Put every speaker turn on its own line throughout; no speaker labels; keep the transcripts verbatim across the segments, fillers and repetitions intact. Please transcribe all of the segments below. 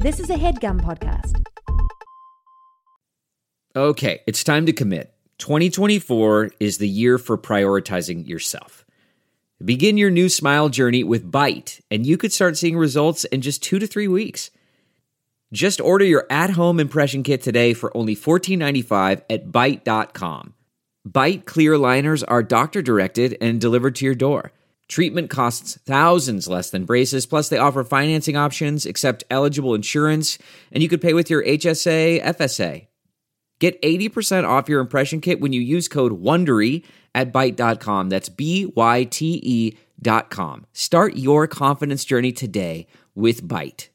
This is a HeadGum podcast.
Okay, it's time to commit. twenty twenty-four is the year for prioritizing yourself. Begin your new smile journey with Byte, and you could start seeing results in just two to three weeks. Just order your at-home impression kit today for only fourteen ninety-five at byte dot com. Byte clear liners are doctor-directed and delivered to your door. Treatment costs thousands less than braces, plus they offer financing options, accept eligible insurance, and you could pay with your H S A, F S A. Get eighty percent off your impression kit when you use code WONDERY at byte dot com. That's B Y T E dot com. Start your confidence journey today with Byte.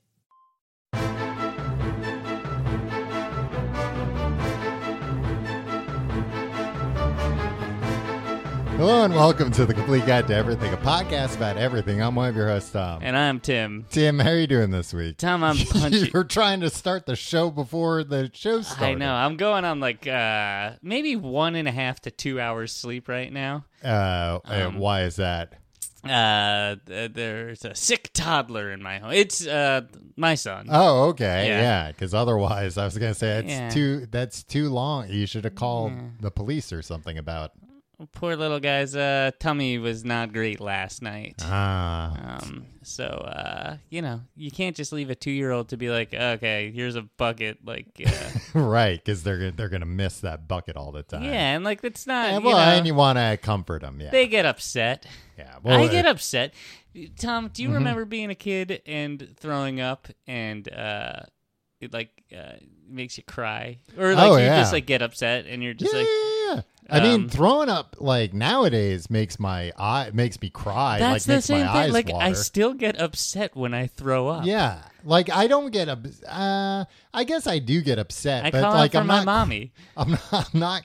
Hello and welcome to The Complete Guide to Everything, a podcast about everything. I'm one of your hosts, Tom.
And I'm Tim.
Tim, how are you doing this week?
Tom, I'm punchy.
You're trying to start the show before the show started.
I know. I'm going on like uh, maybe one and a half to two hours sleep right now.
Uh,
Um,
why is that?
Uh, th- there's a sick toddler in my home. It's uh my son.
Oh, okay,
Yeah.
yeah. Because otherwise, I was gonna say it's
Yeah.
too. That's too long. You should have called
Yeah.
the police or something about.
Poor little guy's uh, tummy was not great last night.
Ah,
Um, so, uh, you know, you can't just leave a two-year-old to be like, okay, here's a bucket. Like, uh,
right? Because they're gonna- they're gonna miss that bucket all the time.
yeah, and like, it's not,
Yeah,
you
well,
know,
and you want to comfort them. Yeah,
they get upset.
yeah. Well,
I get
uh,
upset. Tom, do you
Mhm.
remember being a kid and throwing up and uh, it like uh, makes you cry, or like
Oh,
you
yeah.
just like get upset and you're just
yeah,
like,
yeah, yeah. I mean,
um,
throwing up like nowadays makes my eye makes me cry.
that's
like
the
makes
same
my
thing.
eyes
Like
water.
I still get upset when I throw up.
Yeah, like I don't get up. Uh, I guess I do get upset,
I
but
call
like
out for
I'm
my
not.
mommy.
I'm not. I'm not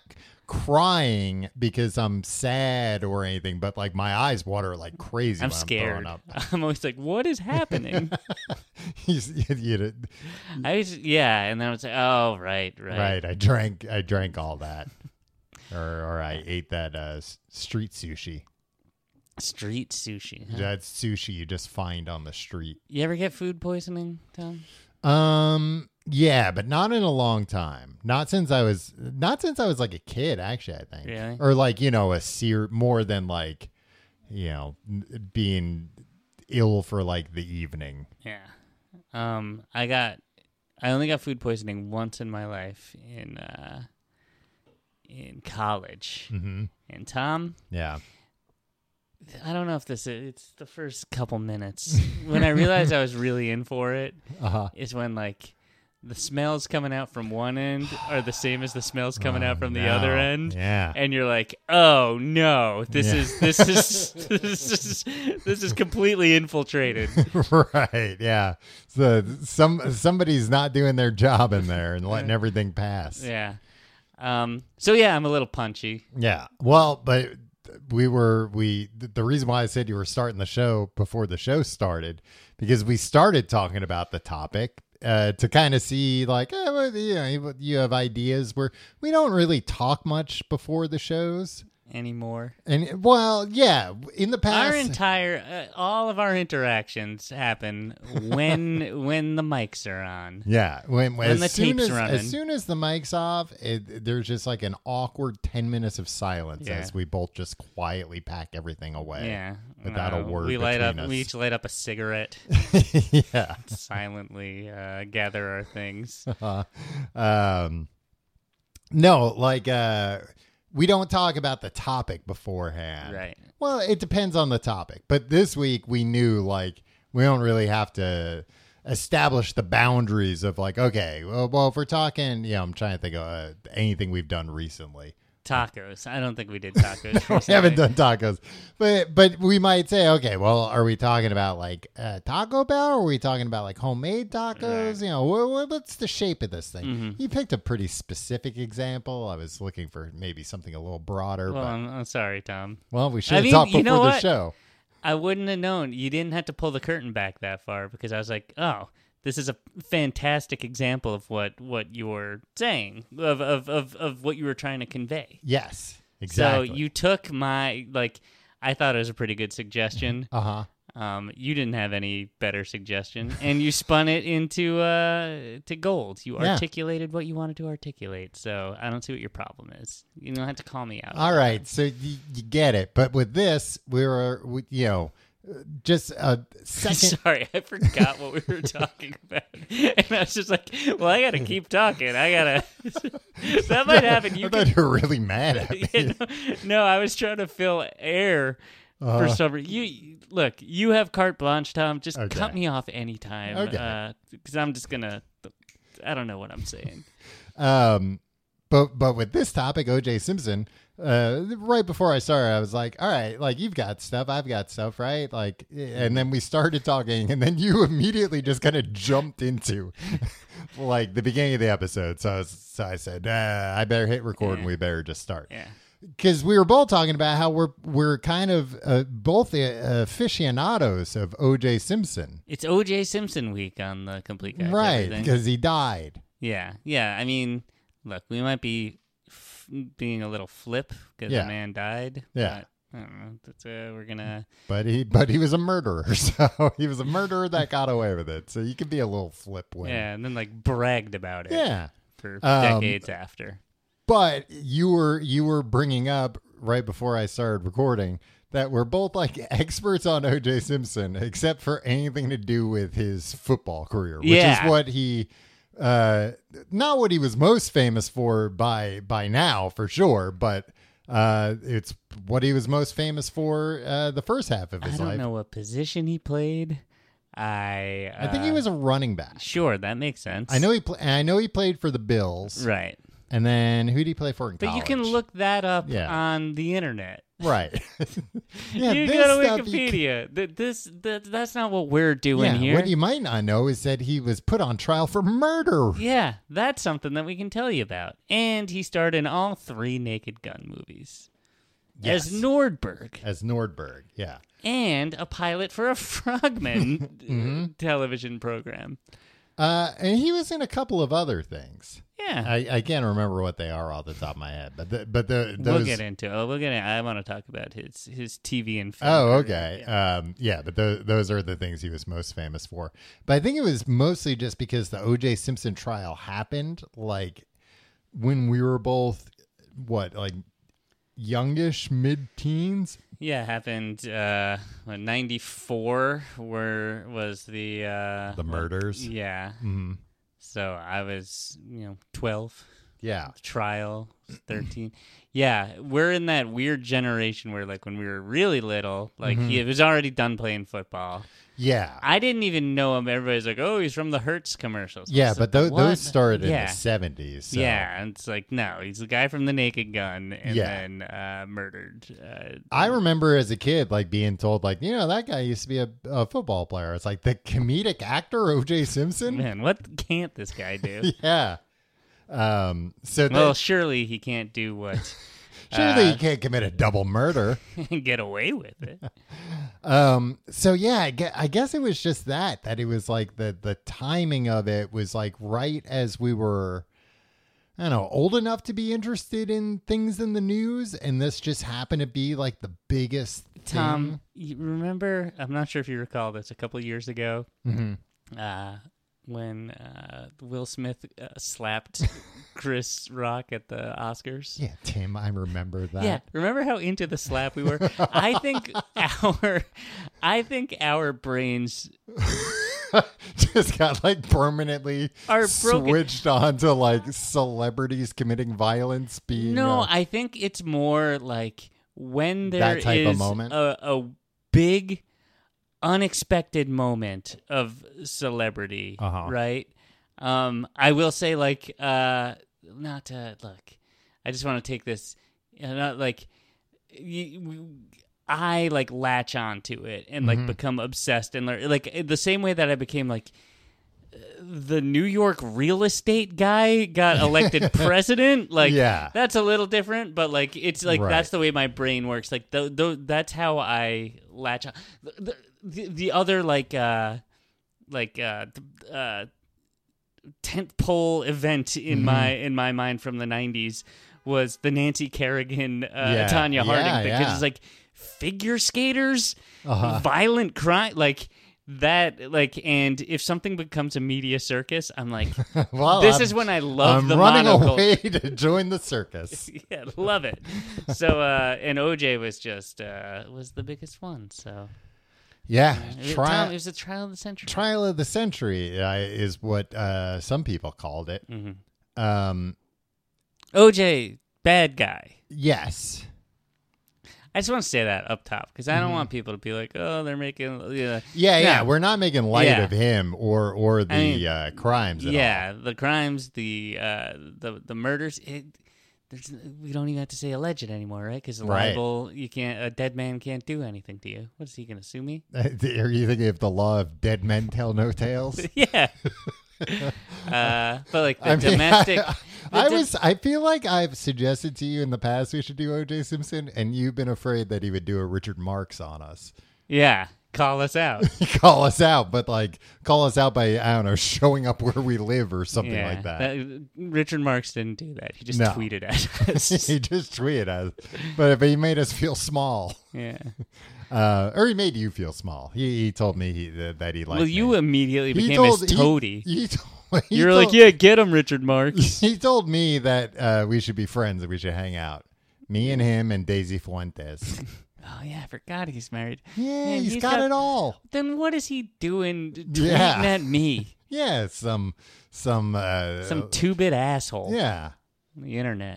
crying because I'm sad or anything. But like my eyes water like crazy.
I'm
when
scared.
I'm throwing up.
I'm always like, what is happening?
you, you, you,
I was, yeah, and then I was like, oh, right, right,
right. I drank. I drank all that, or or I ate that uh, s- street sushi.
Street sushi. Huh?
That's sushi you just find on the street.
You ever get food poisoning, Tom?
Um, yeah, but not in a long time. Not since I was, not since I was like a kid, actually, I think.
Really?
Or like, you know, a sear more than like, you know, n- being ill for like the evening.
Yeah. Um, I got, I only got food poisoning once in my life in, uh, in college.
Mm-hmm.
And Tom,
Yeah.
I don't know if this is, it's the first couple minutes. When I realized I was really in for it,
Uh-huh.
is when like the smells coming out from one end are the same as the smells coming out from the
Oh, No.
other end.
Yeah.
And you're like, oh no, this
Yeah.
is this is this is this is completely infiltrated.
Right. Yeah. So some, somebody's not doing their job in there and letting everything pass.
Yeah. Um. So yeah, I'm a little punchy.
Yeah. Well, but we were we the reason why I said you were starting the show before the show started because we started talking about the topic uh, to kind of see like eh, well, you know you have ideas where we don't really talk much before the shows
Anymore.
and well yeah in the past
Our entire, uh, all of our interactions happen when when the mics are on.
yeah when,
when
as
the
soon
tape's
as,
running.
as soon as the mic's off it, there's just like an awkward ten minutes of silence
Yeah.
as we both just quietly pack everything away
Yeah.
without a
Uh,
word
We light up.
between us.
We each light up a cigarette.
Yeah.
silently uh, gather our things.
Uh, um, no, like uh, we don't talk about the topic beforehand.
Right.
Well, it depends on the topic. But this week we knew like we don't really have to establish the boundaries of like, okay, well, well if we're talking, you know, I'm trying to think of uh, anything we've done recently.
Tacos. I don't think we did tacos.
We
recently.
haven't done tacos, but but we might say, okay, well, are we talking about like uh, Taco Bell, or are we talking about like homemade tacos?
Right.
You know, what, what, what's the shape of this thing?
Mhm.
You picked a pretty specific example. I was looking for maybe something a little broader,
Well,
but
I'm, I'm sorry, Tom.
well, we should
I
have
mean,
talked
you
before
know
the
what?
show.
I wouldn't have known. You didn't have to pull the curtain back that far because I was like, oh, this is a fantastic example of what, what you're saying, of, of, of, of what you were trying to convey.
Yes, exactly.
So you took my, like, I thought it was a pretty good suggestion.
uh huh.
Um, you didn't have any better suggestion, and you spun it into uh, to gold. You
Yeah.
articulated what you wanted to articulate, so I don't see what your problem is. You don't have to call me out.
All right, so you, you get it. But with this, we were, we, you know, just a second.
Sorry, I forgot what we were talking about, and I was just like, "Well, I got to keep talking. I gotta." That might happen. You
I thought
can...
you were really mad at me.
Yeah, no, no, I was trying to fill air.
Uh,
For some reason, you look. You have carte blanche, Tom. Just
Okay.
cut me off anytime,
Okay.
because I'm just gonna. I don't know what I'm saying.
Um, but but with this topic, O J Simpson, uh, right before I started, I was like, all right, like you've got stuff, I've got stuff, right? Like, and then we started talking, and then you immediately just kind of jumped into like the beginning of the episode. So I, was, so I said, uh, I better hit record,
Yeah.
and we better just start.
Yeah.
Because we were both talking about how we're we're kind of uh, both the aficionados of O J Simpson,
It's O J Simpson week on the Complete Guide to
right?
Everything.
Because he died.
Yeah, yeah. I mean, look, we might be f- being a little flip because
Yeah.
the man died.
Yeah.
But, I don't know. That's, uh, we're gonna.
But he but he was a murderer, so he was a murderer that got away with it. So you can be a little flip with.
Yeah, and then like bragged about it.
Yeah.
For
Um,
decades after.
But you were you were bringing up right before I started recording that we're both like experts on O J Simpson, except for anything to do with his football career, which
Yeah.
is what he, uh, not what he was most famous for by by now for sure, but uh, it's what he was most famous for uh, the first half of
I
his
don't
life.
know what position he played. I. Uh,
I think he was a running back.
Sure, that makes sense.
I know he pl- I know he played for the Bills,
Right.
and then who did he play for in
But
college?
you can look that up
Yeah.
on the internet.
right. yeah,
you
this
go to
stuff you
Wikipedia. Th- this that, that's not what we're doing
Yeah,
here.
what you might not know is that he was put on trial for murder.
Yeah, that's something that we can tell you about. And he starred in all three Naked Gun movies
Yes.
as Nordberg,
As Nordberg, yeah.
and a pilot for a Frogman
Mm-hmm.
television program.
Uh, and he was in a couple of other things.
Yeah,
I, I can't remember what they are off the top of my head, but the, but the those.
we'll get into. Oh, we'll get. In, I want to talk about his his T V and film.
Oh,
career.
okay.
Yeah.
Um, yeah, but those those are the things he was most famous for. But I think it was mostly just because the O J Simpson trial happened, like when we were both what, like youngish, mid-teens.
Yeah, happened. Uh, what, ninety-four were was the uh,
The murders.
Yeah.
Mhm.
So I was, you know, twelve.
Yeah.
Trial thirteen. Yeah, we're in that weird generation where, like, when we were really little, like
Mm-hmm.
he was already done playing football.
Yeah.
I didn't even know him. Everybody's like, "Oh, he's from the Hertz commercials."
Yeah,
It's
but
like,
those,
what?
those started in
yeah.
the seventies. So.
Yeah, and it's like, no, he's the guy from the Naked Gun, and
Yeah.
then uh, murdered. Uh,
I remember as a kid, like being told, like, you know, that guy used to be a, a football player. It's like the comedic actor O J Simpson.
man, what can't this guy do?
Yeah. Um. So
Well,
that,
surely he can't do what
surely
uh,
you can't commit a double murder.
and get away with it.
Um. So yeah, I gue- I guess it was just that that it was like the the timing of it was like right as we were, I don't know, old enough to be interested in things in the news, and this just happened to be like the biggest thing.
Tom, you remember? I'm not sure if you recall this. A couple years ago,
Mhm.
uh, when uh, Will Smith uh, slapped Chris Rock at the Oscars.
Yeah, Tim, I remember that.
Yeah, remember how into the slap we were? I think our, I think our brains
Just got like permanently
Are broken.
switched on to like celebrities committing violence being
No,
uh,
I think it's more like when there
That type of
is
moment?
A, a big, unexpected moment of celebrity,
Uh-huh.
right? Um, I will say, like, uh, not to look. I just want to take this, you know, not like, you, I like latch on to it and like
Mhm.
become obsessed and learn, like the same way that I became like. The New York real estate guy got elected president. Like,
Yeah.
that's a little different, but like, it's like
Right.
that's the way my brain works. Like, th- th- that's how I latch on. The, the, the other like, uh, like, uh, th- uh, tent pole event in
Mhm.
my in my mind from the nineties was the Nancy Kerrigan, uh,
Yeah.
Tanya Harding
Yeah,
thing. 'Cause
yeah.
it's like figure skaters,
Uh-huh.
violent crime, like that. Like, and if something becomes a media circus, I'm like,
Well,
this
I'm-
is when I love
I'm
the
running
monocle.
away to join the circus.
Yeah, love it. So, uh, and O J was just uh, was the biggest one. So,
Yeah,
it, was,
tri-
it was a trial of the century.
trial of the century uh, is what uh, some people called it.
Mm-hmm.
Um,
O J, bad guy.
yes.
I just want to say that up top because I don't
Mm-hmm.
want people to be like, oh, they're making, yeah,
Yeah, yeah.
No.
We're not making light
Yeah.
of him or or the
I mean,
uh, crimes. At
yeah, the crimes, the uh, the the murders. It, there's, we don't even have to say alleged anymore, right? Because
Right.
libel, you can't. A dead man can't do anything to you. What is he going to sue me?
all. Are you thinking of the law of dead men tell no tales?
Yeah. uh, but like the
I mean,
domestic.
I,
the
I
do-
was. I feel like I've suggested to you in the past we should do O J Simpson, and you've been afraid that he would do a Richard Marx on us.
Yeah, call us out.
Call us out, but like call us out by I don't know showing up where we live or something
yeah,
like that.
Richard Marx didn't do that. He just
No.
tweeted at us.
He just tweeted us, but but he made us feel small,
Yeah.
uh, or he made you feel small. He, he told me he, that, that he liked.
Well, you
me.
immediately
He
became
told-
his
he-
toady.
He, told, he
You're
told-
like, yeah, get him, Richard Marx.
He told me that uh, we should be friends and we should hang out. Me and him and Daisy Fuentes.
Oh yeah, I forgot he's married.
Yeah,
Man,
he's got, it all.
Then what is he doing tweeting
Yeah.
at me?
Yeah, some some uh,
Some two-bit asshole
yeah.
on the internet.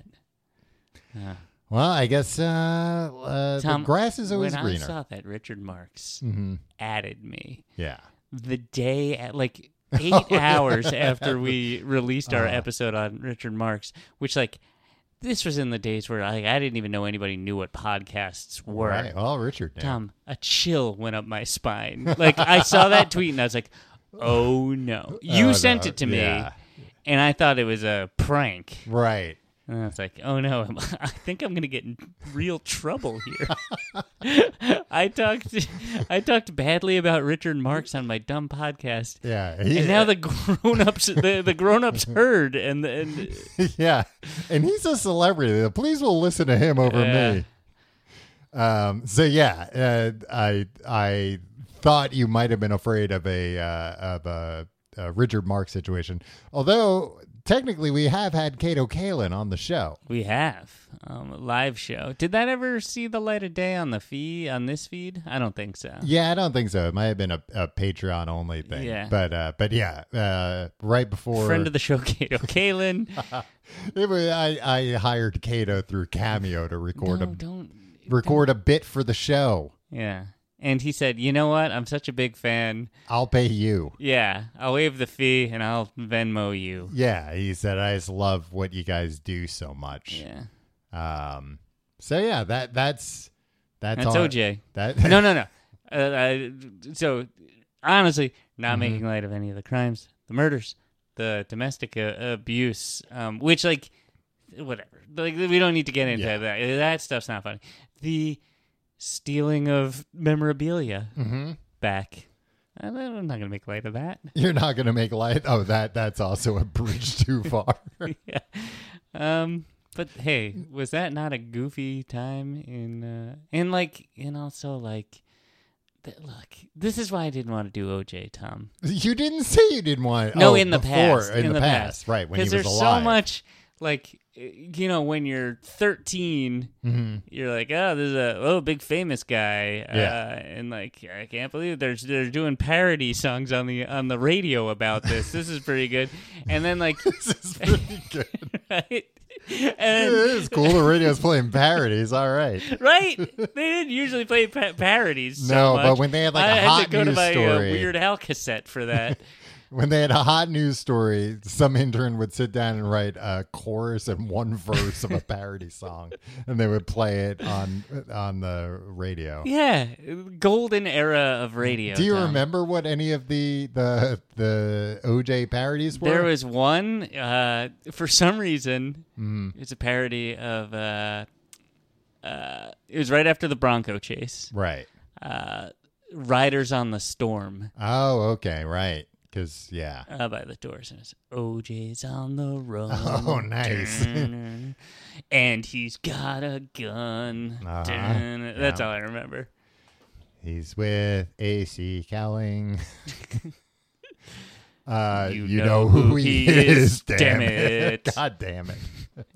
Uh,
Well, I guess uh, uh,
Tom,
the grass is always
when
greener.
I saw that Richard Marx
hmm
added me
Yeah.
the day at like eight hours after we released our
Uh-huh.
episode on Richard Marx, which like this was in the days where like I didn't even know anybody knew what podcasts were.
Right. Well, Richard. knew.
Tom, a chill went up my spine. Like I saw that tweet and I was like, "Oh no!" You
Oh,
sent
no.
it to me,
Yeah.
and I thought it was a prank.
Right.
And I was like, "Oh no! I'm- I think I'm gonna get in real trouble here." I talked, I talked badly about Richard Marx on my dumb podcast,
Yeah. He-
and now the grown-ups, the, the grown-ups heard, and and
yeah. And he's a celebrity. The police will listen to him over
Yeah.
me. Um. So yeah, uh, I I thought you might have been afraid of a uh, of a, a Richard Marx situation, although technically we have had Kato Kalin on the show.
we have um, a live show. Did that ever see the light of day on the feed on this feed? I don't think so.
Yeah, I don't think so. It might have been a, a Patreon only thing.
Yeah.
But uh, but yeah, uh, right before
Friend of the show, Kato Kalin.
it was, I I hired Kato through Cameo to record
no,
a
don't.
record a bit for the show.
Yeah. And he said, you know what? I'm such a big fan.
I'll pay you.
Yeah, I'll waive the fee and I'll Venmo you.
Yeah, he said I just love what you guys do so much.
Yeah.
Um. So yeah, that that's that's,
That's
all-
O J.
That
No, no, no. Uh, I, so, honestly, not
Mm-hmm.
making light of any of the crimes, the murders, the domestic uh, abuse, um, which, like, whatever. Like, we don't need to get into
Yeah.
that. That stuff's not funny. The stealing of memorabilia
hmm
back. I'm not going to make light of that.
You're not gonna make light. Oh, that that's also a bridge too far.
Yeah. Um. But hey, was that not a goofy time in? Uh, and like, and also like, th- look, this is why I didn't want to do O J, Tom.
You didn't say you didn't want.
No,
oh,
in the
before,
past.
In, the, past, right? When he was
there's
alive.
so much, like, you know, when you're thirteen,
Mhm.
you're like, oh, there's a oh big famous guy,
Yeah.
uh, and like, I can't believe there's they're doing parody songs on the on the radio about this. This is pretty good. And then like,
This is pretty good.
right?
It
And
is cool. The radio's playing parodies. All right.
right? They didn't usually play pa- parodies. so
No,
much.
but when they had, like,
I
a
had
hot
to go to
news
my uh,
story-
Weird Al cassette for that.
When they had a hot news story, some intern would sit down and write a chorus and one verse of a parody song, and they would play it on on the radio.
Yeah, golden era of radio.
Do you
Tom.
remember what any of the the the O J parodies were?
There was one. Uh, for some reason,
Mhm.
it's a parody of. Uh, uh, it was right after the Bronco chase.
Right.
Uh, Riders on the Storm.
Oh, okay, right. because yeah.
Uh, by the Doors, and it's O J's on the run.
Oh, nice.
Dun, and he's got a gun.
Uh-huh.
Dun, that's
Yeah.
all I remember.
He's with A C Cowling. uh,
You
you,
know
know, who,
who
he
he
is.
is,
Damn
damn
it!
it.
God damn it!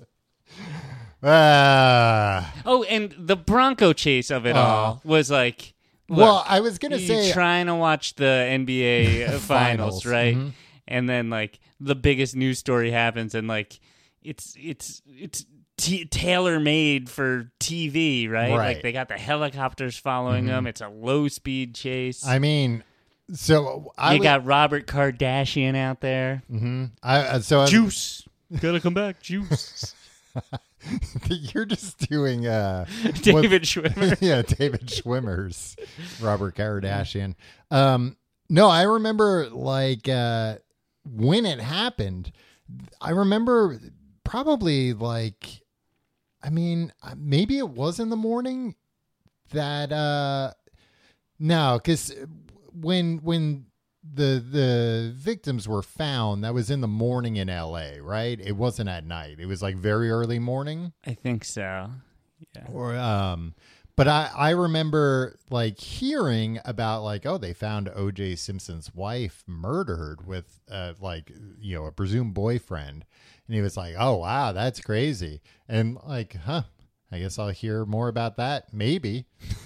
uh,
Oh, and the Bronco chase of it
Uh,
all was like, look,
well, I was gonna
you're
say
trying to watch the N B A finals,
Finals,
right?
mhm.
And then like the biggest news story happens, and like it's it's it's t- tailor made for T V, right?
Right.
Like they got the helicopters following them. It's a low speed chase.
I mean, so I
you
would-
got Robert Kardashian out there.
mhm. I uh, so I was-
Juice, gotta come back, Juice.
you're just doing uh, what-
David Schwimmer.
yeah, David Schwimmer's Robert Kardashian. Um, no, I remember like uh, when it happened. I remember probably like, I mean, maybe it was in the morning that uh, no, because when when the the victims were found, that was in the morning in L A, right? It wasn't at night. It was like very early morning.
I think so. Yeah.
Or um but I I remember like hearing about like, oh, they found O J Simpson's wife murdered with uh like, you know, a presumed boyfriend, and he was like, oh wow, that's crazy. And like, huh, I guess I'll hear more about that maybe.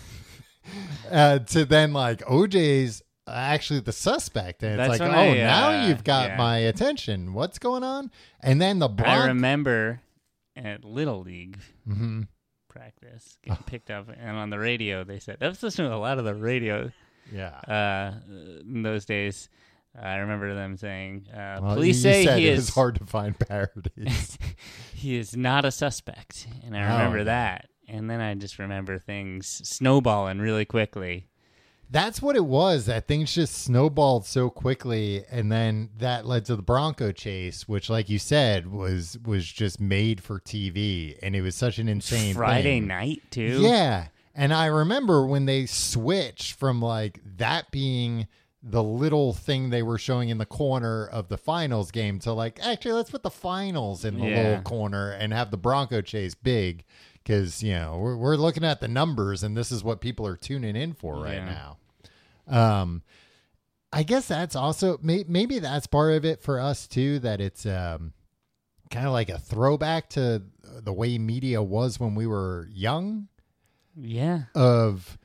uh to then like O J's actually the suspect, and it's
That's
like,
when
oh,
I,
now
uh,
you've got
yeah.
my attention, what's going on? And then the
I
Bronx
remember at Little League
Mhm.
practice getting picked up, and on the radio they said, I was listening to a lot of the radio
yeah.
uh, in those days. I remember them saying, uh,
Well,
police
you
say
said
he
it
is
was hard to find parodies.
he is not a suspect, and I
Oh,
remember
yeah.
that. And then I just remember things snowballing really quickly.
That's what it was. That things just snowballed so quickly, and then that led to the Bronco chase, which, like you said, was was just made for T V, and it was such an insane
Friday
thing.
night too.
Yeah, and I remember when they switched from like that being the little thing they were showing in the corner of the finals game to like, actually, let's put the finals in the
Yeah.
little corner and have the Bronco chase big, because you know we're we're looking at the numbers, and this is what people are tuning in for right
Yeah.
now. Um, I guess that's also may, maybe that's part of it for us too. That it's um kind of like a throwback to the way media was when we were young.
Yeah.
Of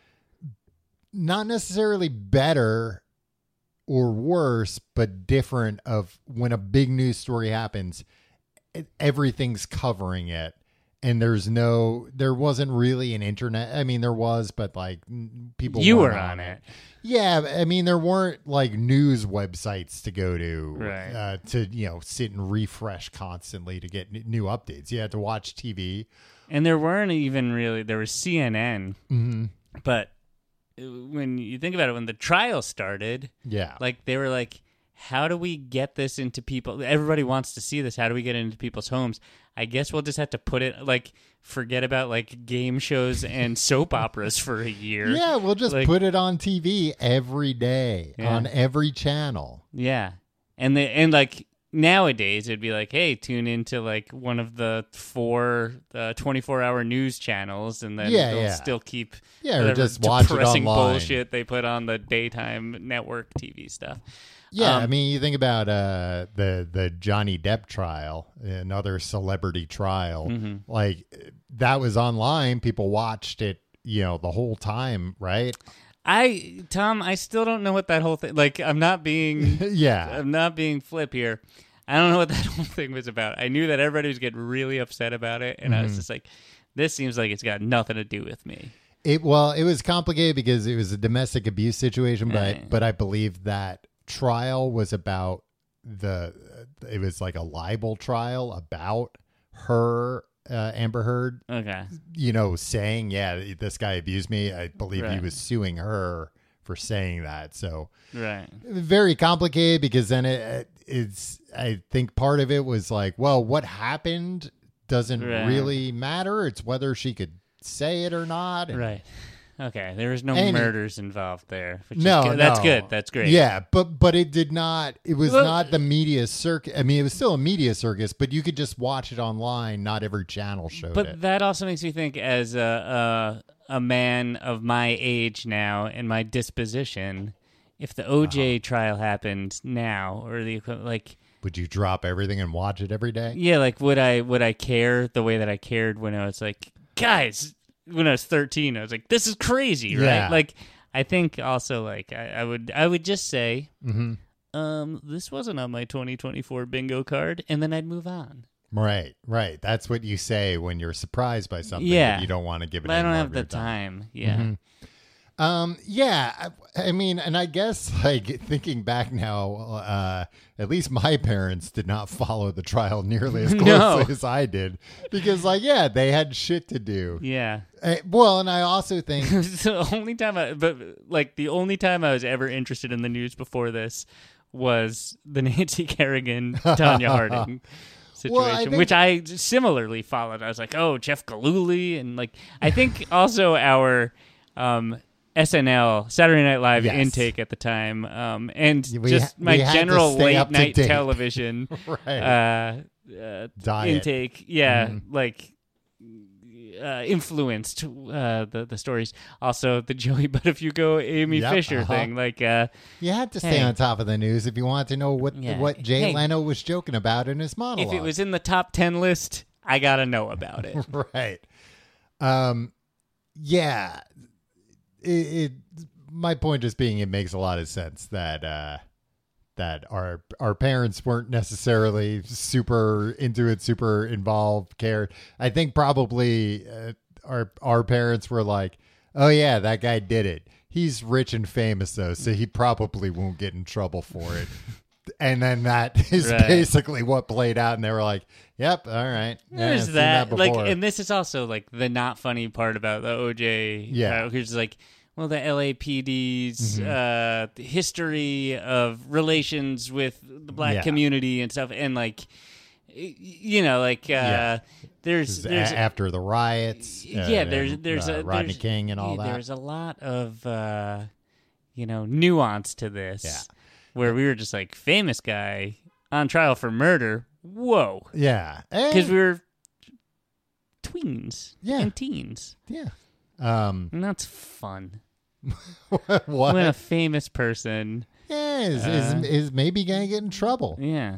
not necessarily better or worse, but different. Of when a big news story happens, it, everything's covering it. And there's no, there wasn't really an internet. I mean, there was, but like n- people
You
weren't
were on it.
Yeah, I mean, there weren't like news websites to go to,
Right.
uh, to you know sit and refresh constantly to get n- new updates. You had to watch T V.
And there weren't even really, there was C N N,
Mm-hmm.
but uh, when you think about it, when the trial started,
Yeah,
like they were like, how do we get this into people? Everybody wants to see this. How do we get it into people's homes? I guess we'll just have to put it like, forget about like game shows and soap operas for a year.
yeah, we'll just
Like-
put it on T V every day
Yeah.
on every channel.
Yeah. And the, and like nowadays it'd be like, hey, tune into like one of the four uh, twenty-four hour news channels, and then
Yeah,
they'll
yeah.
still keep
Yeah, or
whatever
just watch it
depressing
online.
bullshit they put on the daytime network T V stuff.
Yeah,
Um,
I mean, you think about uh, the the Johnny Depp trial, another celebrity trial.
Mm-hmm.
Like that was online. People watched it, you know, the whole time, right?
I Tom, I still don't know what that whole thing. Like, I'm not being,
Yeah,
I'm not being flip here. I don't know what that whole thing was about. I knew that everybody was getting really upset about it, and I was
Mhm.
just like, this seems like it's got nothing to do with me.
it well, it was complicated because it was a domestic abuse situation, but
Right.
but I believe that trial was about the. It was like a libel trial about her, uh, Amber Heard.
Okay.
You know, saying, yeah, this guy abused me. I believe he
Right.
was suing her for saying that. So
Right.
very complicated, because then it it's, I think part of it was like, well, what happened doesn't
Right.
really matter. It's whether she could say it or not. And
Right. Okay, there was no
And-
murders involved there. Which
No,
is good. That's
no.
good. That's great.
Yeah, but but it did not. It was
Well-
not the media circus. I mean, it was still a media circus, but you could just watch it online. Not every channel showed
But
it.
that also makes me think, as a a, a man of my age now and my disposition, if the O J
Uh-huh.
trial happened now, or the equi- like,
Would you drop everything and watch it every day?
yeah, like would I would I care the way that I cared when I was like, guys, when I was thirteen, I was like, this is crazy, right?
Yeah.
Like, I think also like I, I would I would just say,
Mm-hmm.
um, this wasn't on my twenty twenty-four bingo card, and then I'd move on.
Right, right. That's what you say when you're surprised by something.
Yeah.
But you don't want to give it.
But I
any
don't
more
have
of
the
your
time. Yeah.
Mhm. Um, yeah, I, I mean, and I guess like thinking back now, uh, at least my parents did not follow the trial nearly as closely
No.
as I did, because like, yeah, they had shit to do.
Yeah.
Uh, well, and I also think,
It's the only time I, but like the only time I was ever interested in the news before this was the Nancy Kerrigan, Tanya Harding situation,
Well, I think-
which I similarly followed. I was like, oh, Jeff Galooly. And like, I think also our, um, S N L, Saturday Night Live
Yes.
intake at the time, um, and
We
just
ha-
my
we had to
general
stay up
late
to
night
date.
television
right,
uh, uh,
Diet.
intake, yeah,
Mm-hmm.
like uh, influenced uh, the the stories. Also, the Joey Buttafuoco, Amy
Yep,
Fisher
uh-huh.
thing, like uh,
you had to stay
Hey.
on top of the news if you wanted to know what
Yeah.
what Jay
Hey.
Leno was joking about in his monologue.
if it was in the top ten list, I gotta know about it.
right. Um, yeah. It, it. My point just being, it makes a lot of sense that uh, that our our parents weren't necessarily super into it, super involved, cared. I think probably uh, our our parents were like, "Oh yeah, that guy did it. He's rich and famous though, so he probably won't get in trouble for it." And then that is
Right.
basically what played out, and they were like, "Yep, all right." Yeah,
There's
I've seen
that, like,
before."
and this is also like the not funny part about the O J.
Yeah.
trial, which is like, well, the L A P D's
Mm-hmm.
uh, the history of relations with the black
Yeah.
community and stuff, and like, y- you know, like uh,
Yeah.
there's
This is
there's
a- after the riots. uh,
yeah, there's
and,
there's
uh,
a
Rodney
there's,
King and all
yeah,
that.
There's a lot of uh, you know, nuance to this.
Yeah.
Where we were just like, famous guy on trial for murder. Whoa,
Yeah, And-
because we were tweens
Yeah.
and teens.
yeah. Um,
And that's fun.
what?
When a famous person,
yeah, is,
uh,
is is maybe gonna get in trouble.
yeah,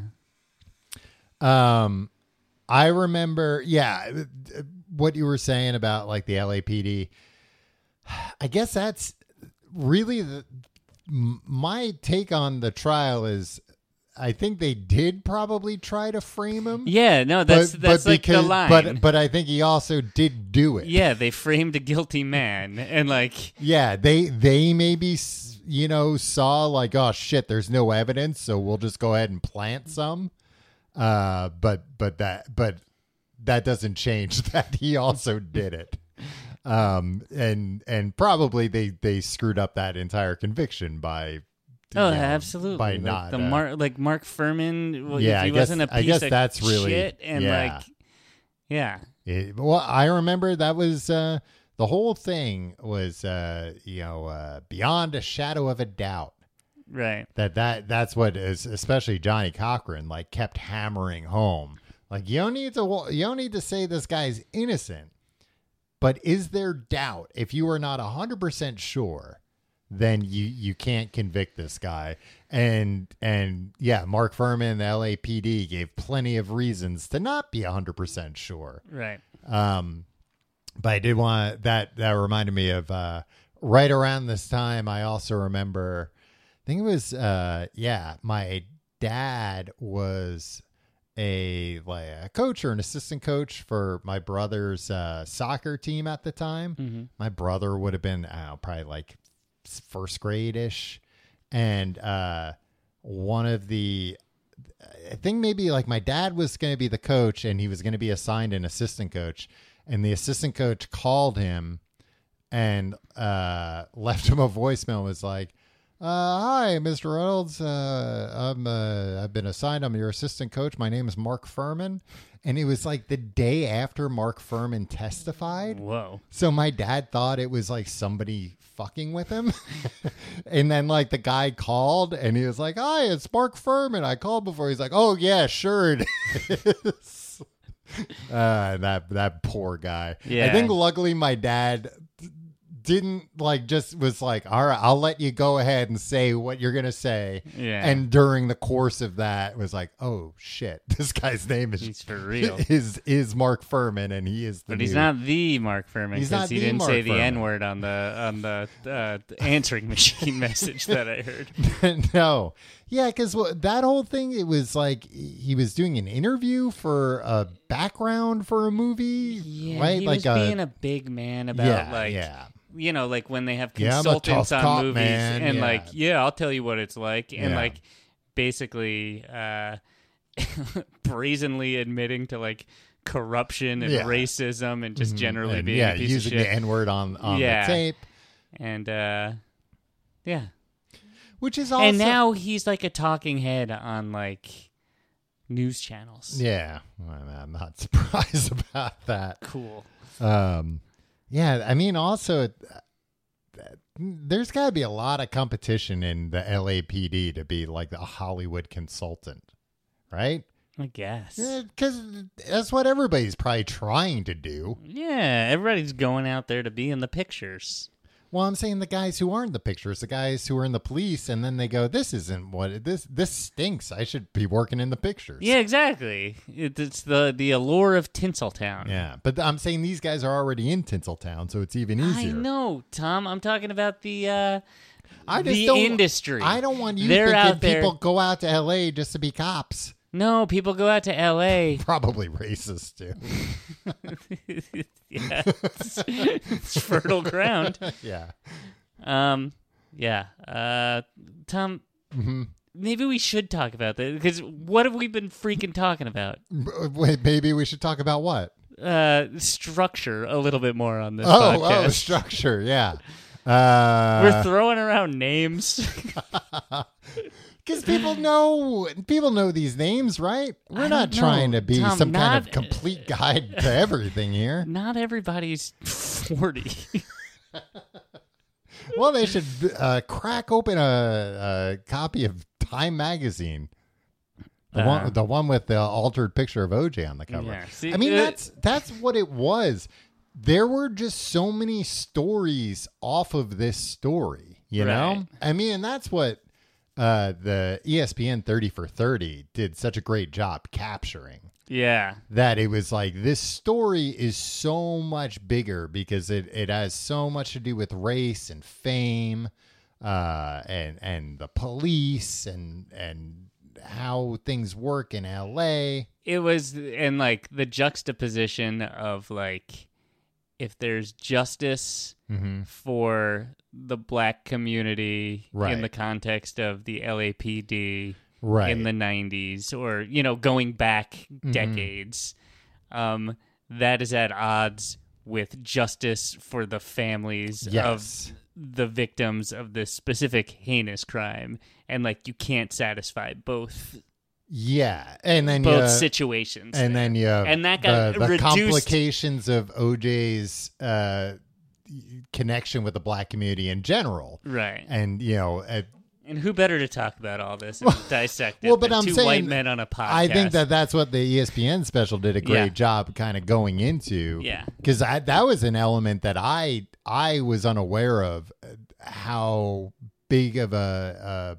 Um, I remember, yeah, what you were saying about like the L A P D. I guess that's really the m- my take on the trial is. I think they did probably try to frame him.
yeah. No, that's that's like the line.
But but I think he also did do it.
yeah, they framed a guilty man, and like,
Yeah, they they maybe s- you know saw like, oh shit, there's no evidence, so we'll just go ahead and plant some. Uh, but but that but that doesn't change that he also did it. Um, and and probably they they screwed up that entire conviction by.
oh,
you know,
absolutely,
by
like
not
the
uh,
Mark, like Mark Furman. Well,
Yeah,
if he
I guess-
wasn't a piece
I guess
of
that's really-
shit, and
yeah.
like, yeah.
It, well, I remember that was uh, the whole thing was uh, you know uh, beyond a shadow of a doubt.
Right.
That that that's what is, especially Johnny Cochran like kept hammering home. Like, you don't need to you don't need to say this guy's innocent, but is there doubt? If you are not a hundred percent sure, then you you can't convict this guy. And and yeah, Mark Furman and the L A P D gave plenty of reasons to not be a hundred percent sure.
Right.
Um, but I did want that. That reminded me of uh, right around this time. I also remember. I think it was uh, yeah. My dad was a like a coach or an assistant coach for my brother's uh, soccer team at the time.
Mm-hmm.
My brother would have been I don't know, probably like first grade ish, and uh, one of the. I think maybe like my dad was going to be the coach and he was going to be assigned an assistant coach, and the assistant coach called him and uh, left him a voicemail. Was like, Uh, hi, Mister Reynolds. Uh, I'm, uh, I've been assigned. I'm your assistant coach. My name is Mark Furman. And it was like the day after Mark Furman testified.
Whoa.
So my dad thought it was like somebody fucking with him. And then like the guy called and he was like, hi, it's Mark Furman. I called before. He's like, oh, yeah, sure it is. uh, that, that poor guy.
Yeah.
I think luckily my dad didn't like just was like, all right, I'll let you go ahead and say what you're going to say.
Yeah.
And during the course of that was like, oh shit, this guy's name is
He's for real.
is, is Mark Furman. And he is the
But he's
new-
not the Mark Furman
He's
because
not
he
the
didn't
Mark
say the
Furman.
N word on the on the uh, answering machine message that I heard.
No. Yeah, because that whole thing, it was like he was doing an interview for a background for a movie,
Yeah,
right?
he
like
was being a big man about
yeah,
like
yeah.
you know, like when they have
Yeah, I'm a
consultants
tough
on
cop,
movies
man.
and
Yeah.
like, yeah, I'll tell you what it's like. And
Yeah.
like basically uh, brazenly admitting to like corruption and
Yeah.
racism and just generally
And,
being
yeah,
a piece
using
of shit.
the N word on, on
Yeah.
the tape,
And uh, yeah.
which is also.
And now he's like a talking head on like news channels.
Yeah, well, I'm not surprised about that.
Cool.
Um, yeah, I mean, also, uh, there's got to be a lot of competition in the L A P D to be like a Hollywood consultant, right?
I guess.
Because that's what everybody's probably trying to do.
Yeah, everybody's going out there to be in the pictures.
Well, I'm saying the guys who aren't in the pictures, the guys who are in the police, and then they go, "This isn't what this this stinks. I should be working in the pictures."
Yeah, exactly. It, it's the the allure of Tinseltown.
yeah. But I'm saying these guys are already in Tinseltown, so it's even easier.
I know, Tom. I'm talking about the uh,
I just
the
don't,
industry.
I don't want you
They're
thinking
out there.
people go out to L A just to be cops.
No, people go out to L A.
Probably racist too.
Yeah, it's, it's fertile ground.
Yeah.
Um, yeah. Uh, Tom.
Mm-hmm.
Maybe we should talk about that because what have we been freaking talking about?
Wait, maybe we should talk about what?
Uh, structure a little bit more on this
Oh,
podcast.
oh, structure. Yeah. Uh,
We're throwing around names.
Because people know people know these names, right? We're
I
not
don't
trying
know,
to be
Tom,
some kind of
not-
complete guide to everything here.
Not everybody's forty.
Well, they should uh, crack open a, a copy of Time magazine, the
Uh,
one the one with the altered picture of O J on the cover.
Yeah, see,
I mean,
uh,
that's that's what it was. There were just so many stories off of this story, you know?
Right.
I mean, and that's what uh, the E S P N thirty for thirty did such a great job capturing.
Yeah.
That it was like, this story is so much bigger because it, it has so much to do with race and fame uh, and and the police and and how things work in L A.
It was, and like the juxtaposition of like, if there's justice
Mm-hmm.
for the black community
Right.
in the context of the L A P D
Right.
in the nineties, or, you know, going back decades, um, that is at odds with justice for the families
Yes.
of the victims of this specific heinous crime. And like, you can't satisfy both
Yeah. And then
both
you,
situations.
and then you have
And that got
the, the
reduced-
complications of O J's uh, connection with the black community in general.
Right.
And, you know, uh,
And who better to talk about all this and dissect it
well, but
than
I'm
two
saying-
white men on a podcast?
I think that that's what the E S P N special did a great
Yeah.
job kind of going into.
Yeah.
Because that was an element that I I was unaware of, uh, how big of a,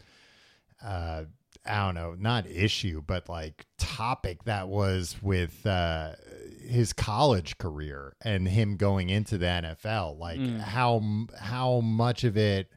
a uh, I don't know, not issue, but like topic that was with uh, his college career and him going into the N F L. Like
Mm.
how how much of it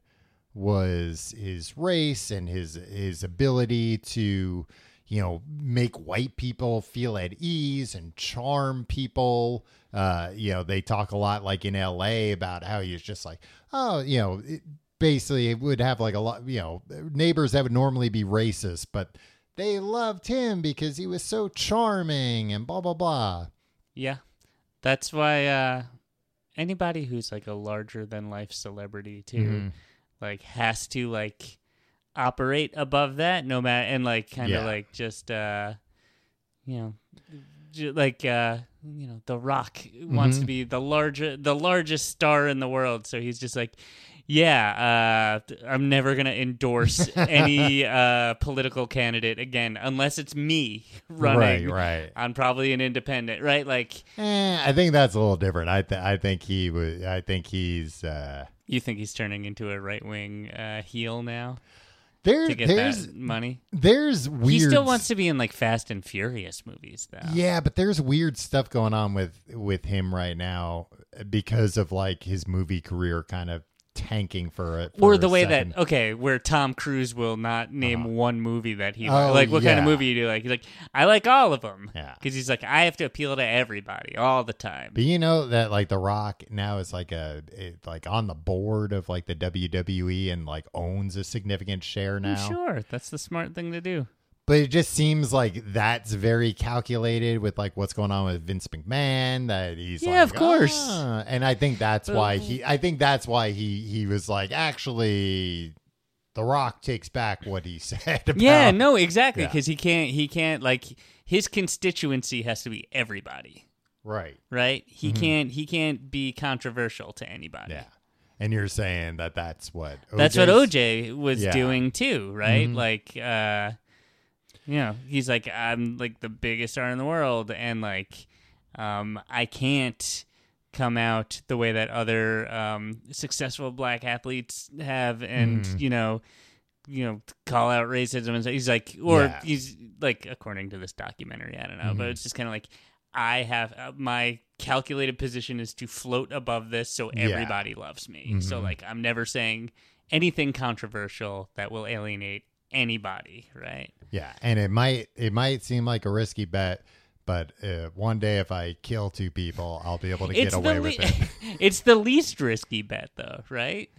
was his race and his his ability to, you know, make white people feel at ease and charm people. Uh, you know, they talk a lot like in L A about how he's just like, oh, you know, it, basically it would have like a lot, you know, neighbors that would normally be racist, but they loved him because he was so charming and blah, blah, blah.
Yeah. That's why uh, anybody who's like a larger than life celebrity, too,
Mhm.
like has to like operate above that, no matter, and like kind of
Yeah.
like just uh, you know, j- like uh, you know, The Rock wants
Mhm.
to be the larger, the largest star in the world, so he's just like, yeah, uh, I'm never gonna endorse any uh political candidate again unless it's me running.
Right, right.
I'm probably an independent, right? Like,
Eh, I think that's a little different. I th- I think he was. I think he's. Uh,
you think he's turning into a right wing uh, heel now
there,
to get
there's
that money?
there's weird.
He still wants to be in like Fast and Furious movies, though.
Yeah, but there's weird stuff going on with with him right now because of like his movie career kind of tanking for it.
Or the way that, okay, where Tom Cruise will not name
Uh-huh.
one movie that he
Oh,
like. What kind of
yeah.
movie you do? Like, he's like, I like all of them.
Yeah.
Because he's like, I have to appeal to everybody all the time.
But you know that like The Rock now is like a it, like on the board of like the W W E and like owns a significant share now.
Sure, that's the smart thing to do.
But it just seems like that's very calculated with like what's going on with Vince McMahon. That he's
Yeah,
like,
of course.
"Ah," and I think that's why he. I think that's why he he was like, actually, The Rock takes back what he said. About,
Yeah, no, exactly.
Yeah.
Because he can't, he can't like his constituency has to be everybody,
right.
right? He can't, he can't be controversial to anybody.
Yeah, and you're saying that that's what
That's what
O
O
J's
J was
Yeah.
doing too, right?
Mhm.
Like, uh, you know, he's like, I'm like the biggest star in the world, and like, um, I can't come out the way that other um, successful black athletes have, and
Mhm.
you know, you know, call out racism, and so he's like, or
Yeah.
he's like, according to this documentary, I don't know, but
Mhm.
it's just kind of like, I have uh, my calculated position is to float above this, so
Yeah.
everybody loves me. So
Mhm.
like, I'm never saying anything controversial that will alienate anybody, right?
Yeah, and it might it might seem like a risky bet, but uh, one day if I kill two people, I'll be able to get away
the
with
le-
it.
It's the least risky bet, though, right?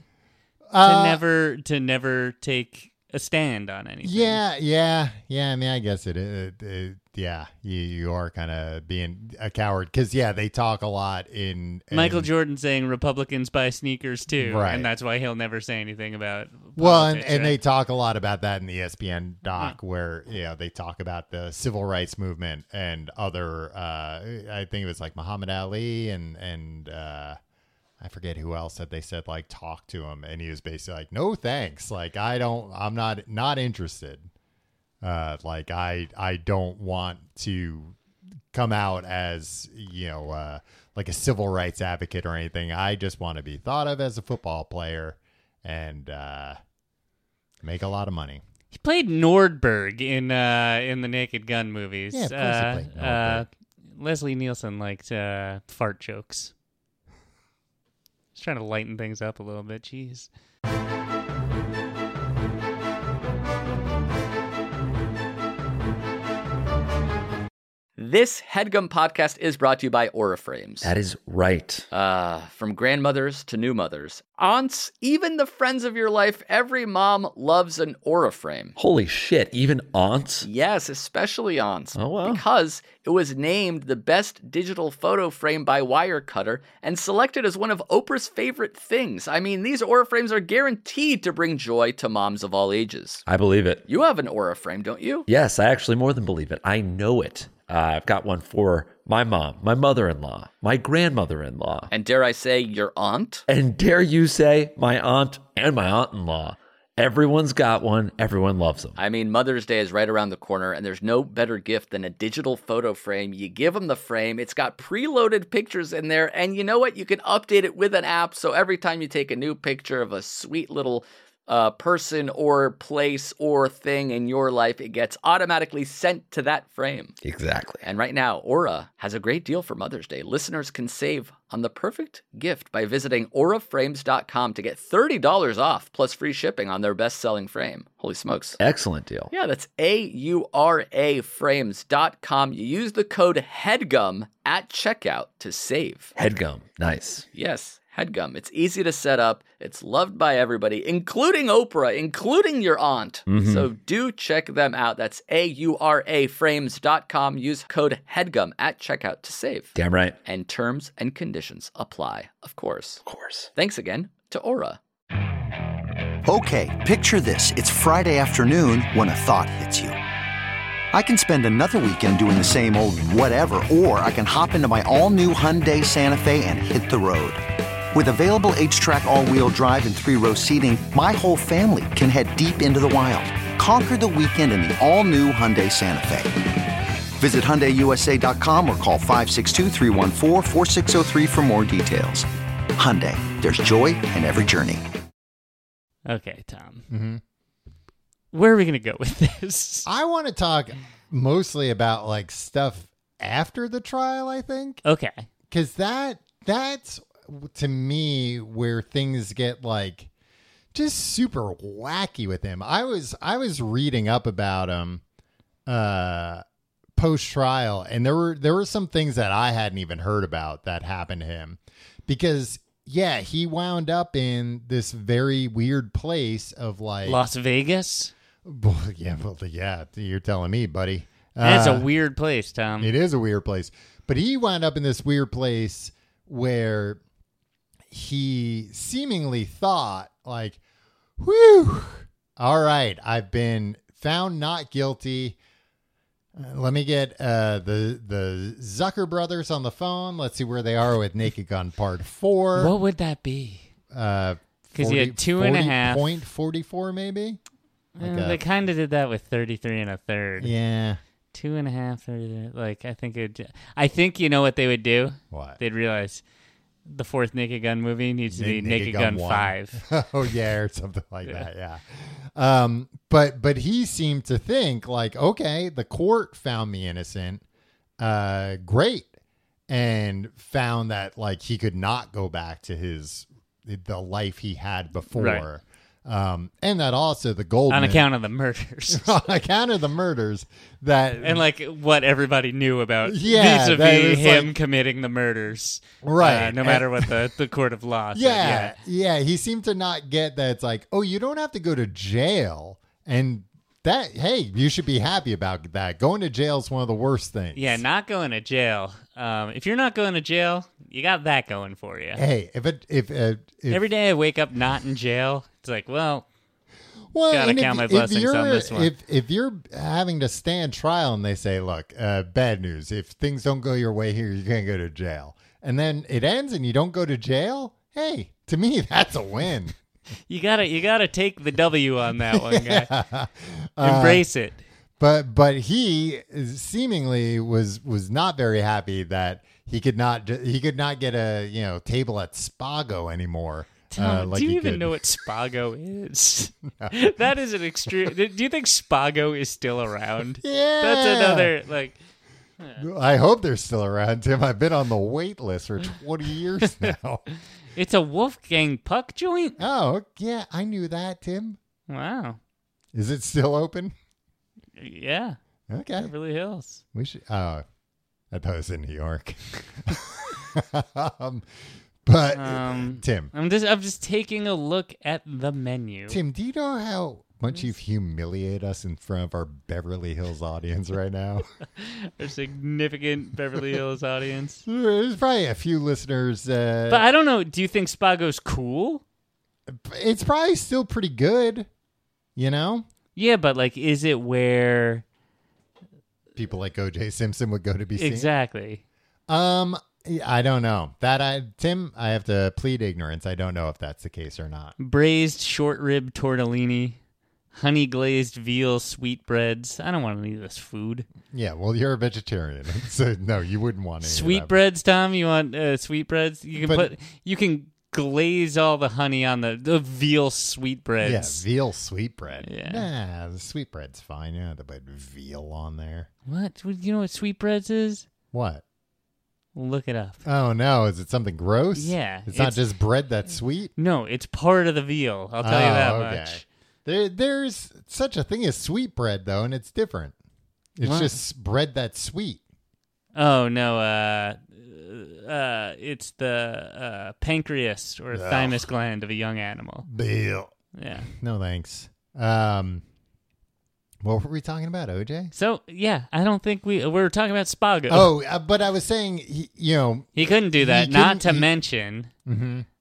Uh,
to never to never take a stand on anything.
Yeah, yeah, yeah. I mean, I guess it. it, it yeah, you you are kind of being a coward because yeah, they talk a lot in, in
Michael Jordan saying Republicans buy sneakers too,
Right.
and that's why he'll never say anything about
Well, and,
politics,
and they
right?
talk a lot about that in the E S P N doc, where you know they talk about the civil rights movement and other. Uh, I think it was like Muhammad Ali and and uh, I forget who else that they said like talk to him, and he was basically like, "No thanks, like I don't, I'm not not interested. Uh, like I I don't want to come out as you know uh, like a civil rights advocate or anything. I just want to be thought of as a football player." And uh, make a lot of money.
He played Nordberg in uh, in the Naked Gun movies.
Yeah, of course
uh,
he played
uh,
Nordberg.
Leslie Nielsen liked uh, fart jokes. Just trying to lighten things up a little bit. Jeez.
This HeadGum podcast is brought to you by Aura Frames.
That is right.
Uh, from grandmothers to new mothers, aunts, even the friends of your life, every mom loves an Aura frame.
Holy shit, even aunts?
Yes, especially aunts.
Oh, wow.
Because it was named the best digital photo frame by Wirecutter and selected as one of Oprah's favorite things. I mean, these Aura frames are guaranteed to bring joy to moms of all ages.
I believe it.
You have an Aura frame, don't you?
Yes, I actually more than believe it. I know it. Uh, I've got one for my mom, my mother-in-law, my grandmother-in-law,
And dare I say, your aunt?
and dare you say my aunt and my aunt-in-law. Everyone's got one. Everyone loves them.
I mean, Mother's Day is right around the corner, and there's no better gift than a digital photo frame. You give them the frame, it's got preloaded pictures in there, and you know what? You can update it with an app, so every time you take a new picture of a sweet little uh, person or place or thing in your life, it gets automatically sent to that frame.
Exactly.
And right now, Aura has a great deal for Mother's Day. Listeners can save on the perfect gift by visiting aura frames dot com to get thirty dollars off plus free shipping on their best-selling frame. Holy smokes.
Excellent deal.
Yeah, that's A U R A frames dot com. You use the code HEADGUM at checkout to save.
Headgum. Nice.
Yes, HEADGUM. It's easy to set up. It's loved by everybody, including Oprah, including your aunt.
Mhm.
So do check them out. That's A U R A frames dot com. Use code HEADGUM at checkout to save.
Damn right.
And terms and conditions apply, of course.
Of course.
Thanks again to Aura.
Okay, picture this. It's Friday afternoon when a thought hits you. I can spend another weekend doing the same old whatever, or I can hop into my all-new Hyundai Santa Fe and hit the road. With available H-Track all-wheel drive and three-row seating, my whole family can head deep into the wild. Conquer the weekend in the all-new Hyundai Santa Fe. Visit Hyundai U S A dot com or call five six two, three one four, four six zero three for more details. Hyundai, there's joy in every journey.
Okay, Tom.
Mm-hmm.
Where are we going to go with this?
I want to talk mostly about like stuff after the trial, I think.
Okay.
Because that that's to me where things get like just super wacky with him. I was I was reading up about him uh post trial, and there were there were some things that I hadn't even heard about that happened to him. Because yeah, he wound up in this very weird place of like
Las Vegas?
Well, yeah, well, yeah, you're telling me, buddy.
That's
Uh,
a weird place, Tom.
It is a weird place. But he wound up in this weird place where he seemingly thought, like, whew, all right, I've been found not guilty. Uh, let me get uh, the the Zucker brothers on the phone. Let's see where they are with Naked Gun Part four.
What would that be?
Uh,
Because he had two and a half.
Point forty-four, maybe? Like
Uh,
a-
they kind of did that with thirty-three and a third.
Yeah.
Two and a half, thirty, like, I think it would, I think you know what they would do?
What?
They'd realize the fourth Naked Gun movie needs to be
Naked
Naked,
Gun
Gun,
one.
five.
Oh yeah, or something like
Yeah.
that. Yeah. Um, but but he seemed to think like, okay, the court found me innocent. Uh, great, and found that like he could not go back to his the life he had before.
Right.
Um, and that also the Goldman
On account of the murders.
on account of the murders that
And like what everybody knew about
Yeah, that
vis-a-vis
was
him
like-
committing the murders.
Right.
Uh, no matter what the, the court of law said.
Yeah, yeah, he seemed to not get that it's like, oh, you don't have to go to jail. And that, hey, you should be happy about that. Going to jail is one of the worst things.
Yeah, not going to jail. Um, if you're not going to jail, you got that going for you.
Hey, if it, if, uh, if
Every day I wake up not in jail, it's like, well,
well,
gotta
and
count
if,
my
if
blessings
you're,
on this one.
If, if you're having to stand trial and they say, look, uh, bad news, if things don't go your way here, you're going to go to jail. And then it ends and you don't go to jail. Hey, to me, that's a win.
you gotta you gotta take the W on that one, guy.
Uh,
Embrace it.
But but he seemingly was was not very happy that he could not he could not get a you know table at Spago anymore.
Tom,
uh, like
do you
he
even
could.
know what Spago is? That is an extreme. Do you think Spago is still around?
Yeah,
That's another like.
I hope they're still around, Tim. I've been on the wait list for twenty years now.
It's a Wolfgang Puck joint.
Oh yeah, I knew that, Tim.
Wow.
Is it still open?
Yeah.
Okay,
Beverly Hills.
we should. Oh, I thought it was in New York. um, but
Um,
Tim,
I'm just I'm just taking a look at the menu.
Tim, do you know how much you've humiliated us in front of our Beverly Hills audience right now?
A significant Beverly Hills audience.
There's probably a few listeners. Uh,
But I don't know. Do you think Spago's cool?
it's probably still pretty good. You know,
Yeah, but like, is it where
people like O J Simpson would go to be seen.
exactly?
Um, I don't know that. I Tim, I have to plead ignorance. I don't know if that's the case or not.
Braised short rib tortellini, honey glazed veal sweetbreads. I don't want any of this food.
Yeah, well, you're a vegetarian, so no, you wouldn't want any of that.
Sweetbreads, Tom. You want uh, sweetbreads? You can
But-
put. You can glaze all the honey on the the veal sweetbreads.
Yeah, veal sweetbread.
Yeah.
Nah, the sweetbread's fine. You don't have to put veal on there.
What? What- You know what sweetbreads is?
What?
Look it up.
Oh no, is it something gross?
Yeah,
It's, not
it's-
just bread that's sweet?
No, it's part of the veal. I'll tell you
Oh,
that
okay.
much.
There there's such a thing as sweet bread though, and it's different. It's
What?
just bread that's sweet.
Oh no, uh, uh, it's the uh, pancreas or
Ugh.
thymus gland of a young animal.
Veal.
Yeah.
No thanks. Um what were we talking about, O J?
So yeah, I don't think we we were talking about Spago.
Oh, uh, but I was saying, he, you know,
he couldn't do that.
he
Not
couldn't-
to
he-
mention
mhm.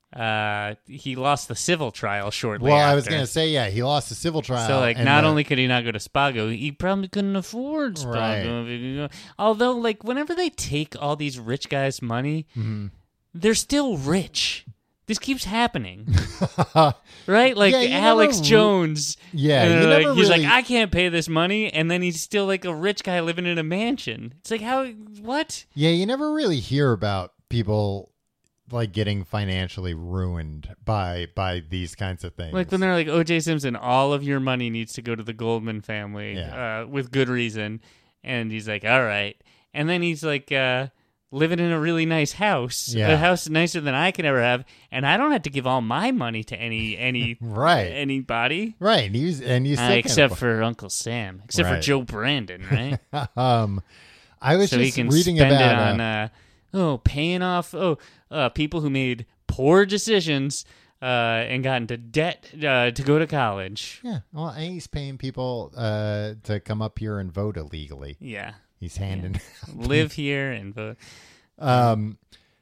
uh, he lost the civil trial shortly
Well,
after.
I was going to say, yeah, he lost the civil trial.
So, like,
and
not
the-
only could he not go to Spago, he probably couldn't afford Spago.
Right.
if he could go. Although, like, whenever they take all these rich guys' money,
Mm-hmm.
they're still rich. This keeps happening, right? Like
Yeah, you
Alex
never-
Jones.
Yeah,
uh,
you
like,
never
he's
really-
like, I can't pay this money, and then he's still like a rich guy living in a mansion. It's like, how? What?
Yeah, you never really hear about people like getting financially ruined by by these kinds of things.
Like when they're like, O J Simpson, all of your money needs to go to the Goldman family
Yeah.
uh, with good reason, and he's like, all right, and then he's like. Uh, living in a really nice house,
Yeah.
a house nicer than I could ever have, and I don't have to give all my money to any any
Right.
anybody,
right, and you and you
uh,
still can't
except
afford-
for Uncle Sam, except for
Right.
Joe Brandon, right?
um, I was
so he
just
can
reading
spend
about
it on
uh,
uh, oh paying off oh uh, people who made poor decisions uh, and got into debt uh, to go to college.
yeah, well, and he's paying people uh, to come up here and vote illegally.
Yeah,
He's handing.
live here and vote.
Um,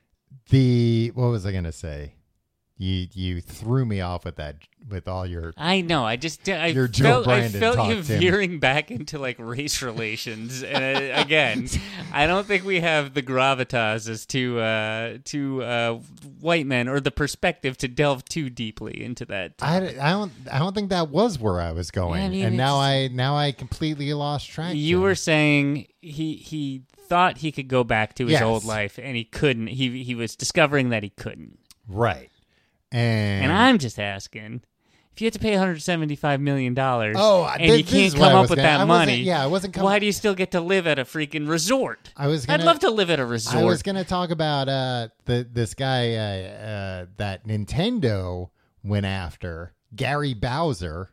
the what was I gonna say? You you threw me off with that with all your
I know. I just I
Your Joe
felt, I
Brandon
felt
talk,
you
Tim.
veering back into like race relations. And uh, again, I don't think we have the gravitas as to uh, to uh, white men or the perspective to delve too deeply into that.
I, I don't I don't think that was where I was going,
Yeah, I mean,
and now I
it's-
now I completely lost track.
You
Jim.
were saying he he thought he could go back to his
Yes.
old life and he couldn't. He he was discovering that he couldn't.
right, and
And I'm just asking. If you had to pay one hundred seventy-five million dollars
Oh,
and
this-
you
this
can't
is what I
come up
was
with
gonna- I
that
wasn't-
money,
yeah, I wasn't com-
why do you still get to live at a freaking resort?
I was gonna,
I'd love to live at a resort.
I was going to talk about uh the this guy uh, uh that Nintendo went after, Gary Bowser,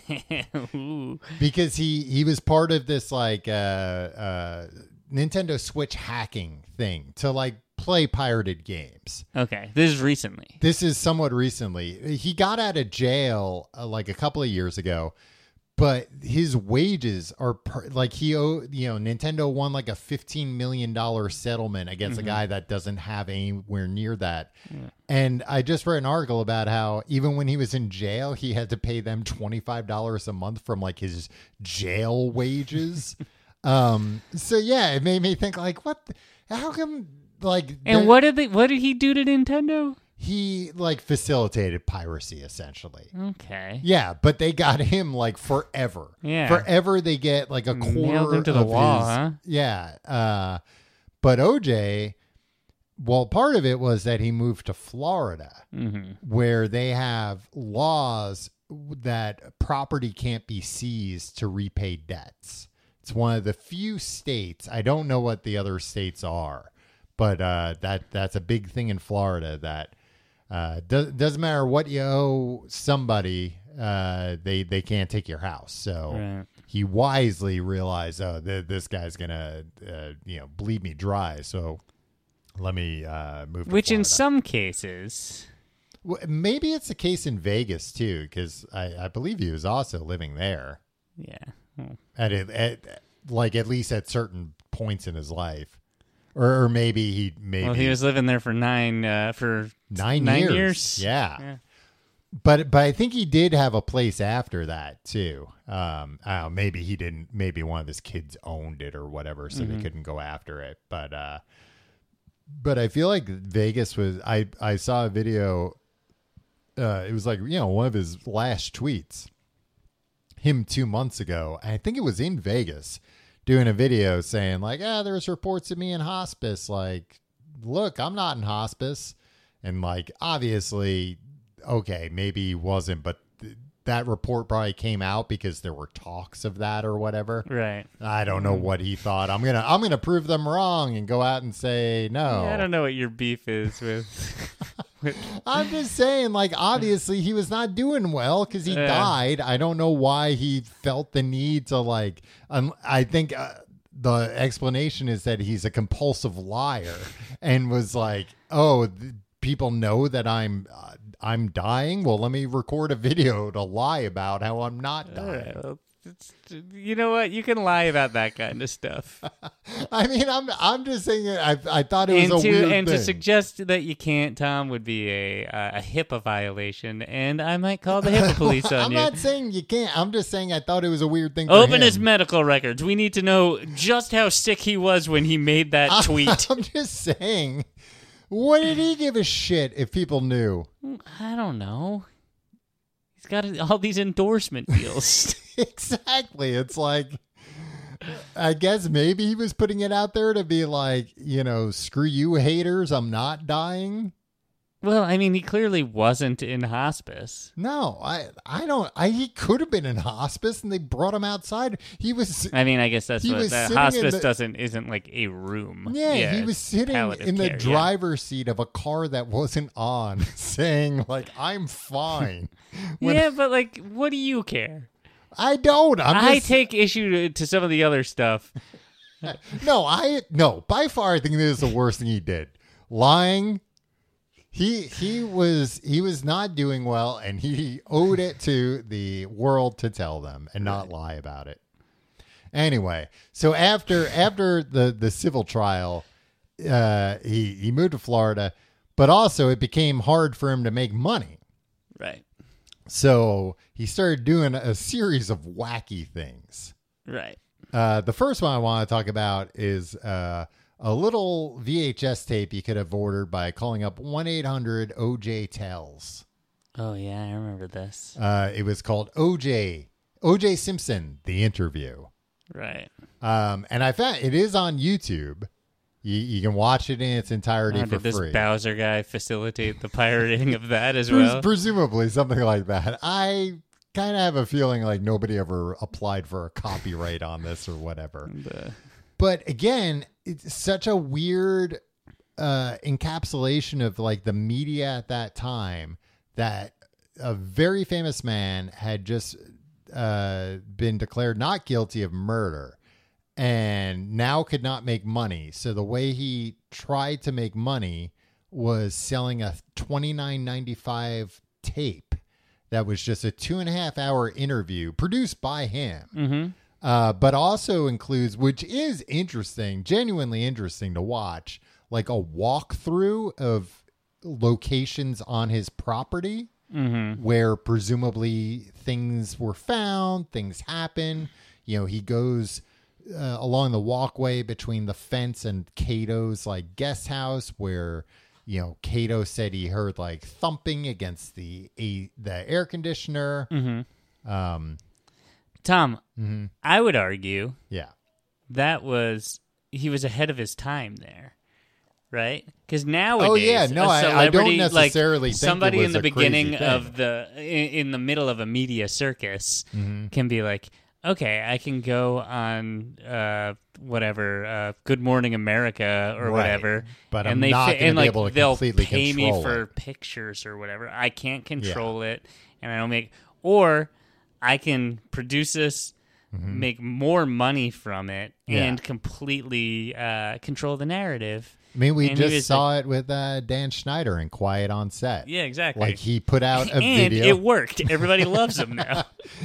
Ooh.
because he he was part of this like uh uh Nintendo Switch hacking thing to like play pirated games.
Okay, this is recently.
This is somewhat recently. He got out of jail uh, like a couple of years ago, but his wages are per, like he owe, you know, Nintendo won like a fifteen million dollars settlement against
Mm-hmm.
a guy that doesn't have anywhere near that. Yeah. And I just read an article about how even when he was in jail, he had to pay them twenty-five dollars a month from like his jail wages. um, so yeah, it made me think like, what, the, how come like,
And
the-
what did they? What did he do to Nintendo?
he like facilitated piracy essentially.
Okay.
Yeah, but they got him like forever.
Yeah.
Forever they get like a
Nailed
quarter
him to the
of
wall,
his,
huh?
Yeah. Uh but O J, well, part of it was that he moved to Florida
Mm-hmm.
where they have laws that property can't be seized to repay debts. It's one of the few states, I don't know what the other states are, but uh that that's a big thing in Florida that Uh, does, doesn't matter what you owe somebody, uh, they they can't take your house. So
Right.
he wisely realized, oh, th- this guy's gonna, uh, you know, bleed me dry. So let me uh, move. To
Which in
Florida.
some cases,
W- maybe it's the case in Vegas too, because I, I believe he was also living there
yeah. Hmm.
at, it, at like at least at certain points in his life, or, or maybe he maybe
Well, he was living there for nine uh, for
nine,
nine
years.
years.
Yeah.
Yeah.
But but I think he did have a place after that too. Um, I don't know, maybe he didn't. Maybe one of his kids owned it or whatever, so
Mm-hmm.
they couldn't go after it. But uh, but I feel like Vegas was. I I saw a video. Uh, it was like, you know, one of his last tweets. Him two months ago. I think it was in Vegas, doing a video saying like, ah, there's reports of me in hospice. Like, look, I'm not in hospice, and like obviously. Okay, maybe he wasn't, but th- that report probably came out because there were talks of that or whatever.
Right.
I don't know what he thought. I'm gonna I'm gonna prove them wrong and go out and say no.
Yeah, I don't know what your beef is with. with
I'm just saying, like, obviously he was not doing well because he
Yeah.
died. I don't know why he felt the need to like. Um, I think uh, the explanation is that he's a compulsive liar and was like, oh. Th- people know that I'm uh, I'm dying. Well, let me record a video to lie about how I'm not
all
dying.
right, well, it's, you know what? You can lie about that kind of stuff.
I mean, I'm I'm just saying. I I thought it was
and
a
to,
weird
and
thing.
to suggest that you can't, Tom, would be a a HIPAA violation, and I might call the HIPAA police on
I'm
you.
not saying you can't. I'm just saying I thought it was a weird thing. For
Open
him.
his medical records. We need to know just how sick he was when he made that tweet.
I'm just saying. What did he give a shit if people knew?
I don't know. He's got all these endorsement deals.
Exactly. It's like, I guess maybe he was putting it out there to be like, you know, screw you haters, I'm not dying.
Well, I mean, he clearly wasn't in hospice.
No, I I don't. I He could have been in hospice, and they brought him outside. He was.
I mean, I guess that's
He
what
was
the
sitting in
hospice
the-
doesn't isn't like a room.
Yeah, he was sitting
palliative
in the
care, yeah.
driver's seat of a car that wasn't on, saying like, "I'm fine." When-
Yeah, but like, what do you care?
I don't. I'm
I
just,
take issue to, to some of the other stuff.
no. I no. By far, I think this is the worst thing he did. Lying. He he was he was not doing well, and he owed it to the world to tell them and not lie about it. Anyway, so after after the, the civil trial, uh, he he moved to Florida, but also it became hard for him to make money.
Right.
So he started doing a series of wacky things.
Right.
Uh, the first one I want to talk about is uh, a little V H S tape you could have ordered by calling up one eight hundred O J Tells.
Oh yeah, I remember this.
Uh, it was called O J O J Simpson, The Interview.
Right.
Um, and I found it is on YouTube. You, you can watch it in its entirety
Oh,
for
did this
free.
Bowser guy facilitate the pirating of that as
Pres-
well?
Presumably something like that. I kind of have a feeling like nobody ever applied for a copyright on this or whatever.
And, uh,
But again, it's such a weird uh, encapsulation of like the media at that time that a very famous man had just uh, been declared not guilty of murder and now could not make money. So the way he tried to make money was selling a twenty-nine ninety-five tape that was just a two and a half hour interview produced by him.
mm-hmm.
Uh, but also includes, which is interesting, genuinely interesting to watch, like a walkthrough of locations on his property
Mm-hmm.
where presumably things were found, things happen. You know, he goes uh, along the walkway between the fence and Cato's like guest house where, you know, Cato said he heard like thumping against the a, the air conditioner.
Mm-hmm.
Um,
Tom,
mm-hmm.
I would argue
Yeah.
that was he was ahead of his time there, right? Because nowadays,
Oh, yeah, no,
a
I- I don't
celebrity,
necessarily
like,
think it
somebody
was
in the
a crazy
beginning
thing.
of the in, in the middle of a media circus
Mm-hmm.
can be like, okay, I can go on uh, whatever, uh, Good Morning America or
Right.
whatever,
But
and
I'm
they
not
fi-
gonna
and
be
like
able to
they'll
completely
pay me
control
for
it.
pictures or whatever. I can't control it, and I don't make, or I can produce this. Make more money from it
Mm-hmm. Yeah.
and completely uh, control the narrative.
I mean, we
And he
just
was
saw it with uh, Dan Schneider in Quiet on Set.
Yeah, exactly.
Like he put out a
and
video.
it worked. Everybody loves him now.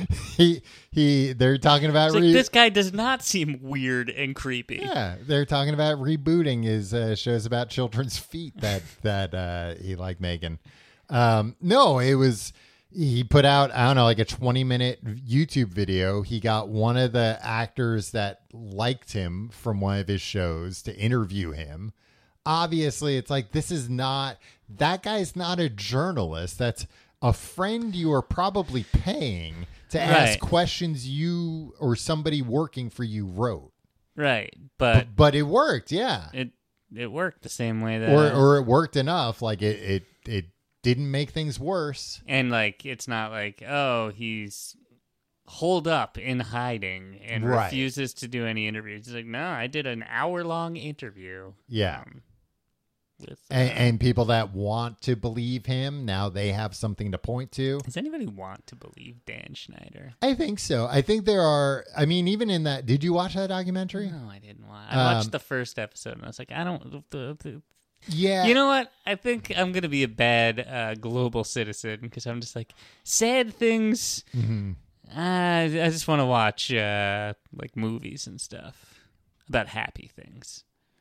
he he. They're talking about
It's like,
re-
this guy does not seem weird and creepy.
yeah. They're talking about rebooting his uh, shows about children's feet that that uh, he liked making. Um, no, it was. He put out, I don't know, like a twenty minute YouTube video. He got one of the actors that liked him from one of his shows to interview him. Obviously, it's like, this is not, that guy's not a journalist. That's a friend you are probably paying to ask
Right.
questions you or somebody working for you wrote.
Right, but
But it worked, yeah.
it it worked the same way that
Or or it worked enough. Like it, it, it didn't make things worse.
and like it's not like, oh, he's holed up in hiding and
Right.
refuses to do any interviews. He's like, no, I did an hour long interview.
Yeah.
um, with, uh,
And, and people that want to believe him, now they have something to point to.
does anybody want to believe Dan Schneider?
I think so. I think there are, I mean, even in that, did you watch that documentary?
No, I didn't watch. I watched
Um,
the first episode and I was like, I don't. The, the,
Yeah.
You know what? I think I'm going to be a bad uh, global citizen because I'm just like, sad things.
Mhm.
I, I just want to watch uh, like movies and stuff about happy things.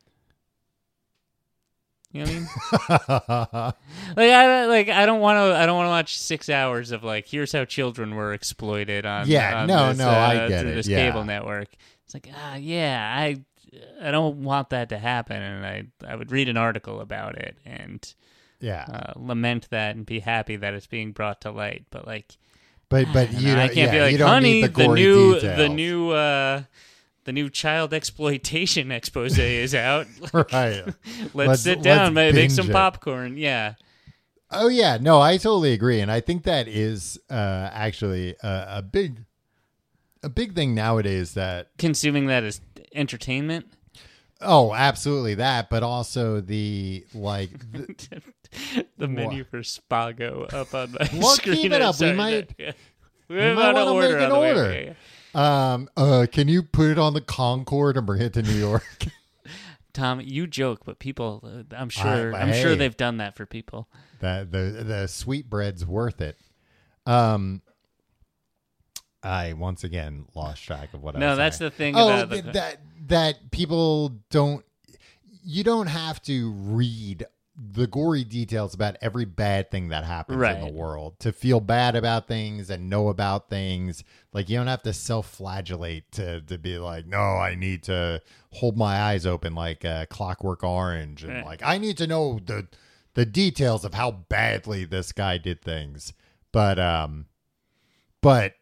You know what I mean? like I like I don't want to I don't want to watch six hours of like here's how children were exploited on
Yeah,
on
no,
this,
no,
uh,
I get
through
it,
this
yeah.
cable network. It's like ah yeah I I don't want that to happen, and I I would read an article about it and
Yeah.
uh, lament that and be happy that it's being brought to light. But like,
But but
I don't
you
know,
don't,
I can't
yeah,
be like,
you don't
honey,
need the,
the,
gory
new
details.
the new uh, the new child exploitation expose is out. Like,
Right.
let's,
Let's-
sit
let's
down, make
binge
some
it.
popcorn. Yeah.
Oh yeah, no, I totally agree, and I think that is uh, actually a, a big, a big thing nowadays. That
Consuming that as entertainment.
oh, absolutely that, but also the like. The,
the menu for Spago up on my
Well,
screen.
keep it
I'm
up. We
sorry,
might-
yeah.
we
We're
might
about to
wanna
order
make an
on the way.
order.
Okay, yeah.
um, uh, can you put it on the Concorde and bring it to New York?
Tom, you joke, but people, uh, I'm sure,
I-
I'm sure
hey.
they've done that for people.
that the the sweet bread's worth it. Um, I once again lost track of what I
No,
was
that's
saying.
the thing
Oh,
about the,
th- that that people don't. You don't have to read the gory details about every bad thing that happens in
Right.
the world to feel bad about things and know about things. Like you don't have to self-flagellate to to be like, no, I need to hold my eyes open like uh, Clockwork Orange, and
Right.
like I need to know the the details of how badly this guy did things. But um, but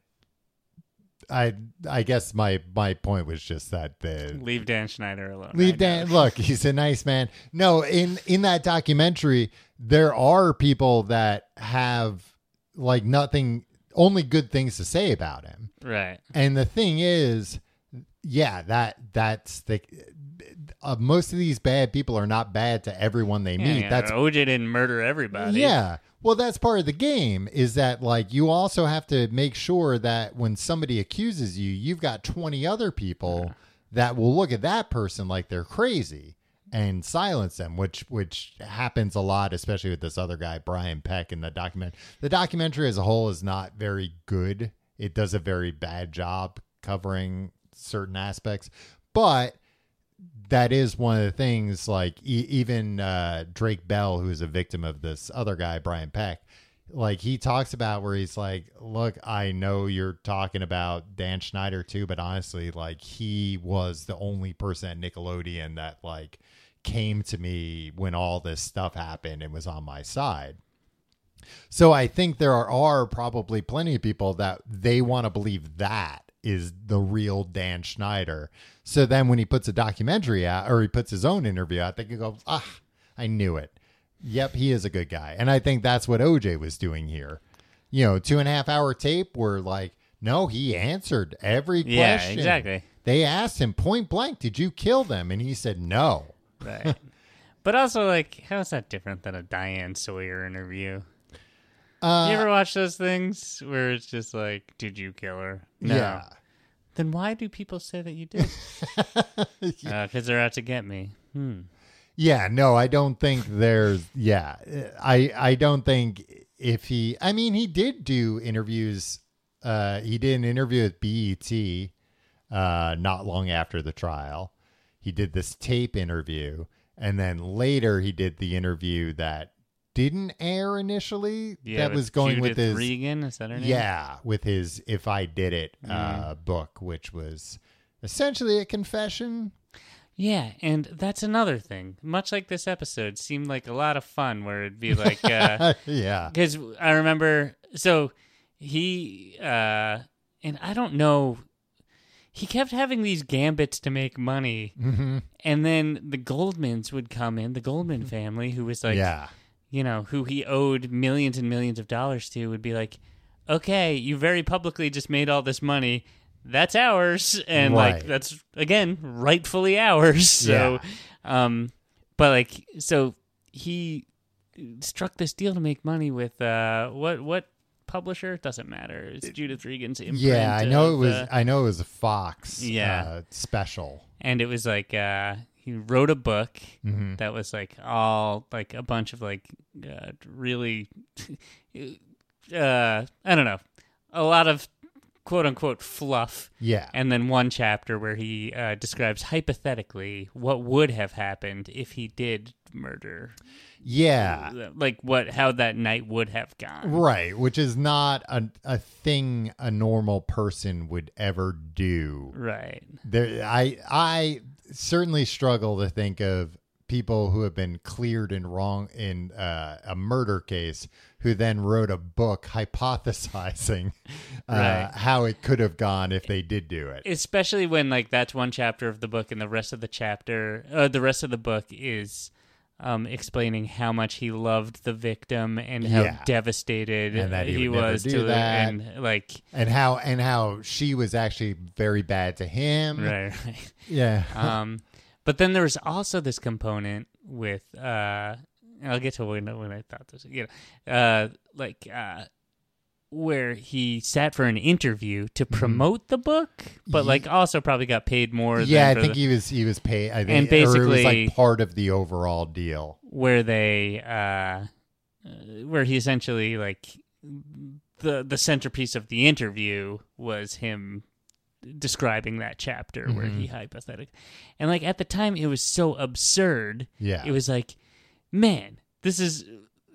I I guess my my point was just that the
leave Dan Schneider alone.
Leave
I
Dan.
know.
Look, he's a nice man. No, in in that documentary, there are people that have like nothing, only good things to say about him.
Right.
And the thing is, yeah, that that's the uh, most of these bad people are not bad to everyone they
Yeah,
meet.
yeah,
That's
O J didn't murder everybody.
yeah. Well, that's part of the game is that like you also have to make sure that when somebody accuses you, you've got twenty other people that will look at that person like they're crazy and silence them, which which happens a lot, especially with this other guy, Brian Peck, in the document. The documentary as a whole is not very good. It does a very bad job covering certain aspects, but that is one of the things, like e- even uh, Drake Bell, who is a victim of this other guy, Brian Peck, like he talks about where he's like, look, I know you're talking about Dan Schneider too, but honestly, like he was the only person at Nickelodeon that like came to me when all this stuff happened and was on my side. So I think there are, are probably plenty of people that they want to believe that is the real Dan Schneider. So then when he puts a documentary out or he puts his own interview out, they can go, ah, I knew it. Yep, he is a good guy. And I think that's what O J was doing here. You know, two and a half hour tape where like, no, he answered every
Yeah,
question.
exactly.
They asked him point blank, did you kill them? And he said no.
Right. But also, like, how is that different than a Diane Sawyer interview?
Uh,
you ever watch those things where it's just like, did you kill her? No.
Yeah.
Then why do people say that you did? Because uh, they're out to get me. Hmm.
Yeah, no, I don't think there's. Yeah, I I don't think if he. I mean, he did do interviews. Uh, he did an interview with B E T, uh, not long after the trial. He did this tape interview, and then later he did the interview that didn't air initially.
Yeah,
that
with
was going
Judith
with his.
Regan, is that her name?
Yeah, with his "If I Did It" uh, book, which was essentially a confession.
Yeah, and that's another thing. Much like this episode, seemed like a lot of fun where it'd be like, uh,
Yeah.
because I remember, so he, uh, and I don't know, he kept having these gambits to make money,
Mm-hmm.
and then the Goldmans would come in, the Goldman family, who was like,
Yeah.
you know, who he owed millions and millions of dollars to, would be like, okay, you very publicly just made all this money. That's ours. And
Right.
like, that's again, rightfully ours. So, um, but like, so he struck this deal to make money with, uh, what, what publisher? Doesn't matter. It's Judith Regan's imprint.
Yeah, I know it
of,
was.
uh,
I know it was a Fox.
Yeah.
uh, special.
and it was like, uh, he wrote a book
Mm-hmm.
that was like all like a bunch of like uh, really uh I don't know, a lot of quote unquote fluff.
Yeah.
And then one chapter where he uh, describes hypothetically what would have happened if he did murder.
Yeah.
Like what, how that night would have gone.
Right. Which is not a, a thing a normal person would ever do.
Right.
There, I, I certainly struggle to think of people who have been cleared in wrong in uh, a murder case who then wrote a book hypothesizing uh,
Right.
how it could have gone if they did do it.
Especially when like that's one chapter of the book and the rest of the chapter, uh, the rest of the book is um, explaining how much he loved the victim and how
Yeah.
devastated
And that he
he
would never
was
do
to
that.
and like
And how and how she was actually very bad to him.
right, right.
Yeah.
Um, but then there was also this component with uh, I'll get to when when I thought this, you know, uh, like uh, where he sat for an interview to promote the book, but
Ye-
like also probably got paid more.
yeah,
than
I
for
think
the,
he was he was paid. I think,
And
or it was
basically-
like part of the overall deal.
where they uh, uh, where he essentially like the the centerpiece of the interview was him describing that chapter where he hypothetic and like at the time it was so absurd.
Yeah.
It was like, man, this is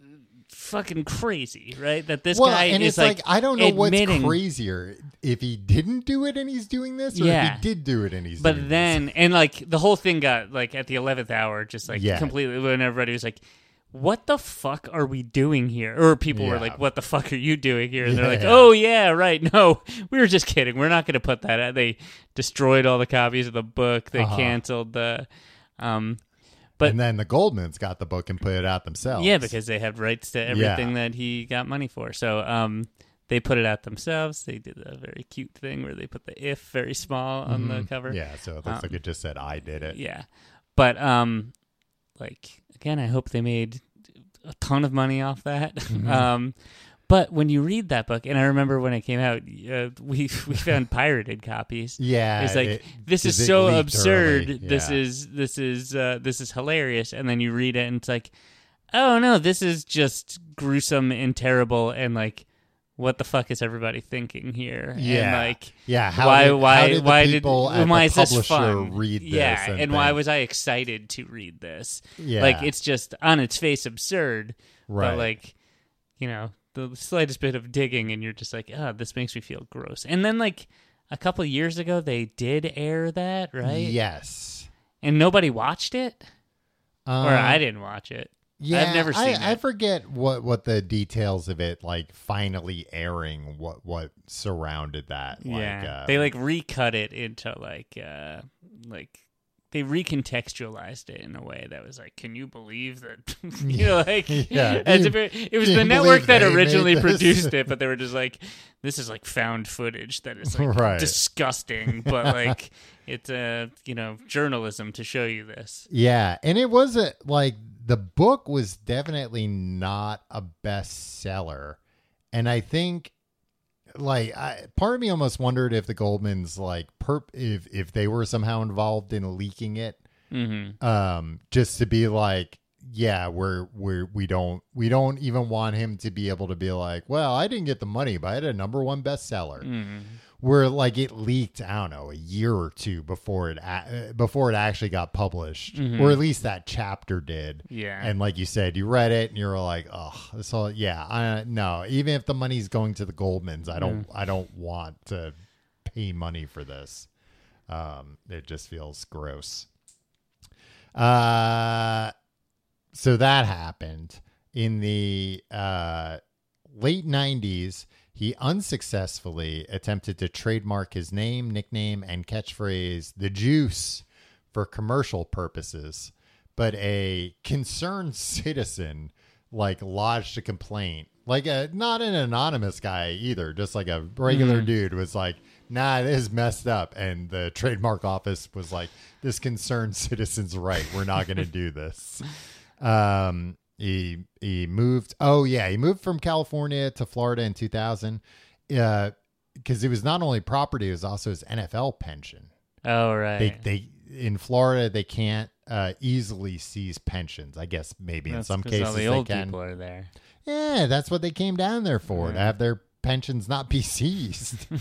fucking crazy, right? That this
well,
guy
and
is
it's like, I don't know
admitting,
what's crazier, if he didn't do it and he's doing this, or
Yeah.
if he did do it and he's
But
doing
then, and like the whole thing got like at the eleventh hour, just like
Yeah.
completely when everybody was like, what the fuck are we doing here? Or people were
Yeah.
like, what the fuck are you doing here? And they're like,
Yeah.
oh yeah, right. No, we were just kidding. We're not going to put that out. They destroyed all the copies of the book. They
Uh-huh.
canceled the, um,
this.
but
And then the Goldmans got the book and put it out themselves.
yeah, because they had rights to everything that he got money for. So, um, they put it out themselves. They did a very cute thing where they put the if very small on the cover.
Yeah, so it looks
Um,
like it just said, I did it.
Yeah. But um like again, I hope they made a ton of money off that.
Mm-hmm.
Um but when you read that book, and I remember when it came out, uh, we we found pirated copies.
Yeah,
It's like
it-
this is
'cause it
so
leaked
absurd.
early.
This
Yeah.
is this is uh, this is hilarious, and then you read it, and it's like, oh no, this is just gruesome and terrible, and like, what the fuck is everybody thinking here?
Yeah.
and like,
Yeah, how
why
did-
why
how did the
why
people
did
at
why
the
is this
publisher
fun?
read this
Yeah,
and
and why
think-
was I excited to read this?
Yeah.
Like, it's just on its face absurd,
Right.
but like, you know, the slightest bit of digging, and you're just like, oh, this makes me feel gross. And then like a couple of years ago, they did air that, right?
Yes.
And nobody watched it,
Um,
or I didn't watch it.
Yeah,
I've never seen
I, I
it.
forget what, what the details of it, like finally airing, what what surrounded that.
Yeah,
like, uh,
they like recut it into like uh like they recontextualized it in a way that was like, can you believe that? you know, like
Yeah.
as
You-
if it, it was
can
the
you
network
believe
that
they
originally
made this?
produced it, but they were just like, this is like found footage that is like
Right.
disgusting, but like it's uh you know journalism to show you this.
Yeah, and it was a like the book was definitely not a bestseller, and I think like I, part of me almost wondered if the Goldmans like perp if if they were somehow involved in leaking it,
Mm-hmm.
um, just to be like, yeah, we're we're we don't we don't even want him to be able to be like, well, I didn't get the money, but I had a number one bestseller.
Mm-hmm.
Where like it leaked, I don't know, a year or two before it a- before it actually got published, or at least that chapter did.
Yeah.
And like you said, you read it and you were like, oh, this all, yeah, I, no. Even if the money's going to the Goldmans, I don't, I don't want to pay money for this. Um, it just feels gross. Uh, so that happened in the uh late nineties. He unsuccessfully attempted to trademark his name, nickname, and catchphrase, the juice, for commercial purposes. But a concerned citizen, like, lodged a complaint. Like, a, not an anonymous guy either, just like a regular dude was like, nah, this is messed up. And the trademark office was like, this concerned citizen's right. We're not going to do this. Um, He he moved. Oh yeah, he moved from California to Florida in two thousand, uh, because it was not only property, it was also his N F L pension.
Oh right.
They they in Florida they can't uh, easily seize pensions. I guess maybe in
That's
some
'cause
cases
all the
they
old
can.
people are there.
Yeah, that's what they came down there for, to have their pensions not be seized.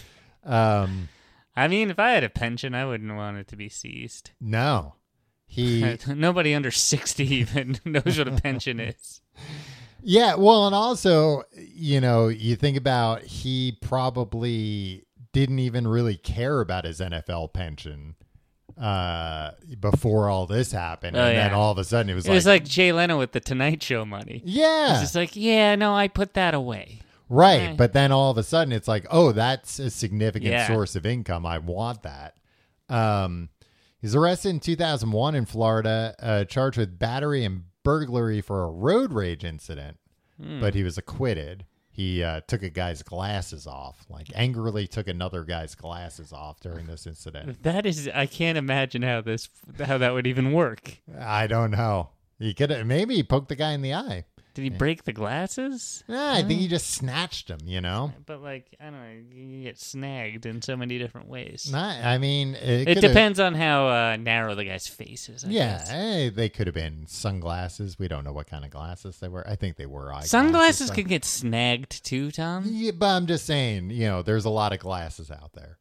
Um,
I mean, if I had a pension, I wouldn't want it to be seized.
no, he.
Nobody under sixty even knows what a pension is.
Yeah, well, and also, you know, you think about he probably didn't even really care about his N F L pension uh, before all this happened,
Oh,
and
yeah.
then all of a sudden it was
It
like,
was like Jay Leno with the Tonight Show money.
yeah,
It's just like, yeah, no, I put that away.
right.
Okay.
But then all of a sudden it's like, oh, that's a significant
Yeah.
source of income. I want that. Um, he's arrested in two thousand one in Florida, uh, charged with battery and burglary for a road rage incident,
Hmm.
but he was acquitted. He uh, took a guy's glasses off, like angrily took another guy's glasses off during this incident.
That is, I can't imagine how this, how that would even work.
I don't know. He could have maybe he poked the guy in the eye.
Did he break the glasses?
Nah, I think he just snatched him, you know?
But like, I don't know, you get snagged in so many different ways.
Not, I mean, it,
It
coulda-
depends on how uh, narrow the guy's face is. I
Yeah,
guess.
eh, they could have been sunglasses. We don't know what kind of glasses they were. I think they were eyeglasses.
Sunglasses
so-
can get snagged too, Tom.
Yeah, but I'm just saying, you know, there's a lot of glasses out there.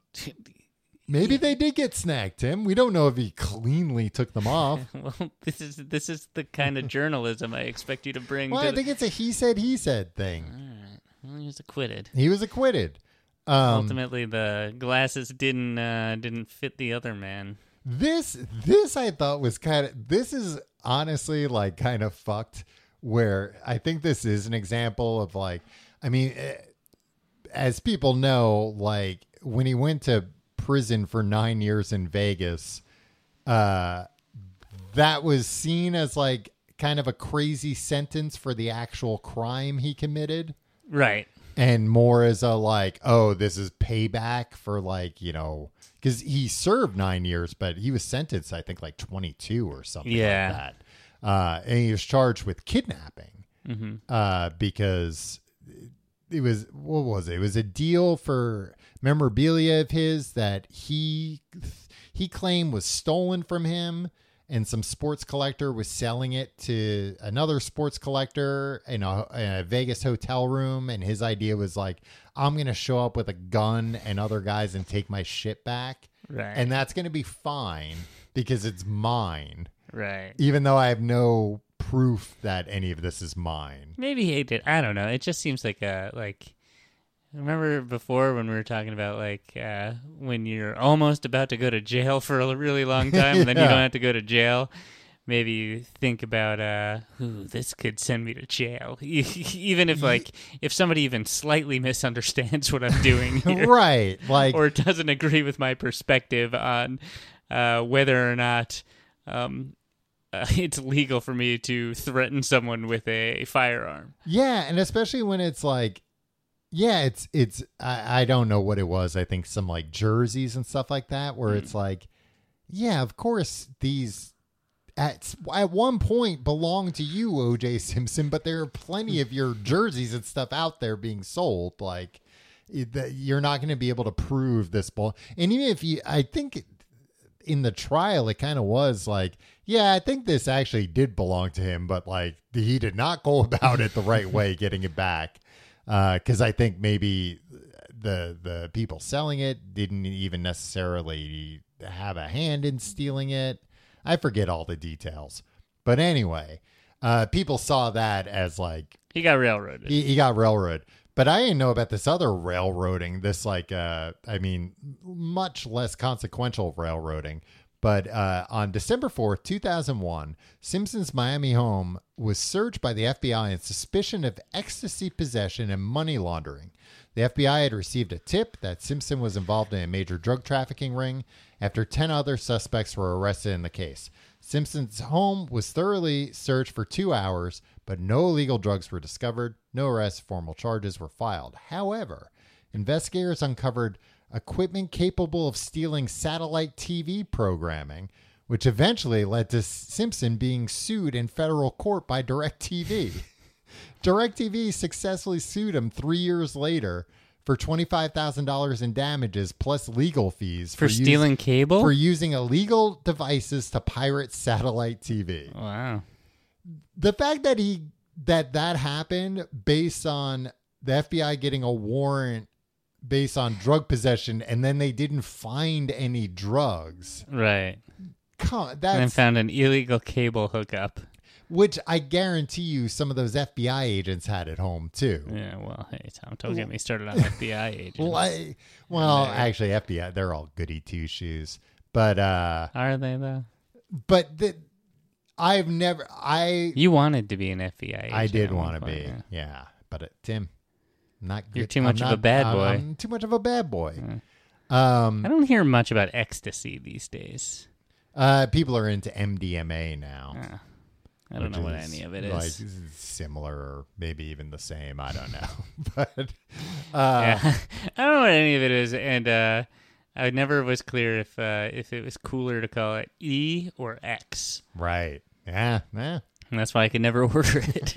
Maybe they did get snagged, Tim. We don't know if he cleanly took them off.
Well, this is this is the kind of journalism I expect you to bring.
Well,
to
I
the-
think it's a he said, he said thing.
All right. Well, he was acquitted.
He was acquitted. Um,
Ultimately, the glasses didn't uh, didn't fit the other man.
This this I thought was kind of this is honestly like kind of fucked. Where I think this is an example of like, I mean, eh, as people know, like when he went to prison for nine years in Vegas, uh, that was seen as like kind of a crazy sentence for the actual crime he committed.
Right.
And more as a like, oh, this is payback for like, you know, because he served nine years, but he was sentenced, I think, like twenty-two or something
Yeah.
like that. Uh, and he was charged with kidnapping
Mm-hmm.
uh, because it was, what was it? It was a deal for memorabilia of his that he he claimed was stolen from him. And some sports collector was selling it to another sports collector in a, in a Vegas hotel room. And his idea was like, I'm going to show up with a gun and other guys and take my shit back.
Right.
And that's going to be fine because it's mine,
Right.
even though I have no proof that any of this is mine.
Maybe he did. I don't know. It just seems like a like. Remember before when we were talking about like uh, when you're almost about to go to jail for a really long time, and then you
Yeah.
don't have to go to jail. Maybe you think about, uh, ooh, this could send me to jail. Even if like if somebody even slightly misunderstands what I'm doing here,
Right. Like,
or doesn't agree with my perspective on uh, whether or not um, uh, it's legal for me to threaten someone with a firearm.
yeah. And especially when it's like, yeah, it's, it's, I, I don't know what it was. I think some like jerseys and stuff like that, where it's like, yeah, of course, these at, at one point belonged to you, O J Simpson, but there are plenty of your jerseys and stuff out there being sold. Like, it, that you're not going to be able to prove this ball. And even if you, I think in the trial, it kind of was like, yeah, I think this actually did belong to him, but like he did not go about it the right way, getting it back. Because uh, I think maybe the the people selling it didn't even necessarily have a hand in stealing it. I forget all the details. But anyway, uh, people saw that as like,
He got railroaded.
he, he got railroaded. But I didn't know about this other railroading, this like, uh, I mean, much less consequential railroading. But uh, on December fourth, two thousand one, Simpson's Miami home was searched by the F B I on suspicion of ecstasy possession and money laundering. The F B I had received a tip that Simpson was involved in a major drug trafficking ring after ten other suspects were arrested in the case. Simpson's home was thoroughly searched for two hours, but no illegal drugs were discovered. No arrests, formal charges were filed. However, investigators uncovered equipment capable of stealing satellite T V programming, which eventually led to Simpson being sued in federal court by DirecTV. DirecTV successfully sued him three years later for twenty-five thousand dollars in damages plus legal fees
for
use-
stealing cable?
for using illegal devices to pirate satellite T V.
Wow.
The fact that he that that happened based on the F B I getting a warrant based on drug possession, and then they didn't find any drugs.
Right.
Come,
And then
that's
found an illegal cable hookup.
which I guarantee you some of those F B I agents had at home too.
Yeah, well, hey, Tom, don't get me started on F B I agents.
Well, I, well,
Yeah.
actually, F B I, they're all goody two shoes. But uh,
Are they, though?
but the, I've never I
You wanted to be an F B I agent.
I did
at one
want to
point,
be,
yeah.
yeah. But uh, Tim, not good.
You're too
I'm
much of a
not-
bad
I'm-
boy.
I'm too much of a bad boy. Um,
I don't hear much about ecstasy these days.
uh, people are into M D M A now.
Uh, I don't
which
know what
is,
any of it is.
Like similar, or maybe even the same. I don't know, but uh,
Yeah. I don't know what any of it is, and uh, I never was clear if uh, if it was cooler to call it E or X,
right, yeah, yeah.
and that's why I could never order it.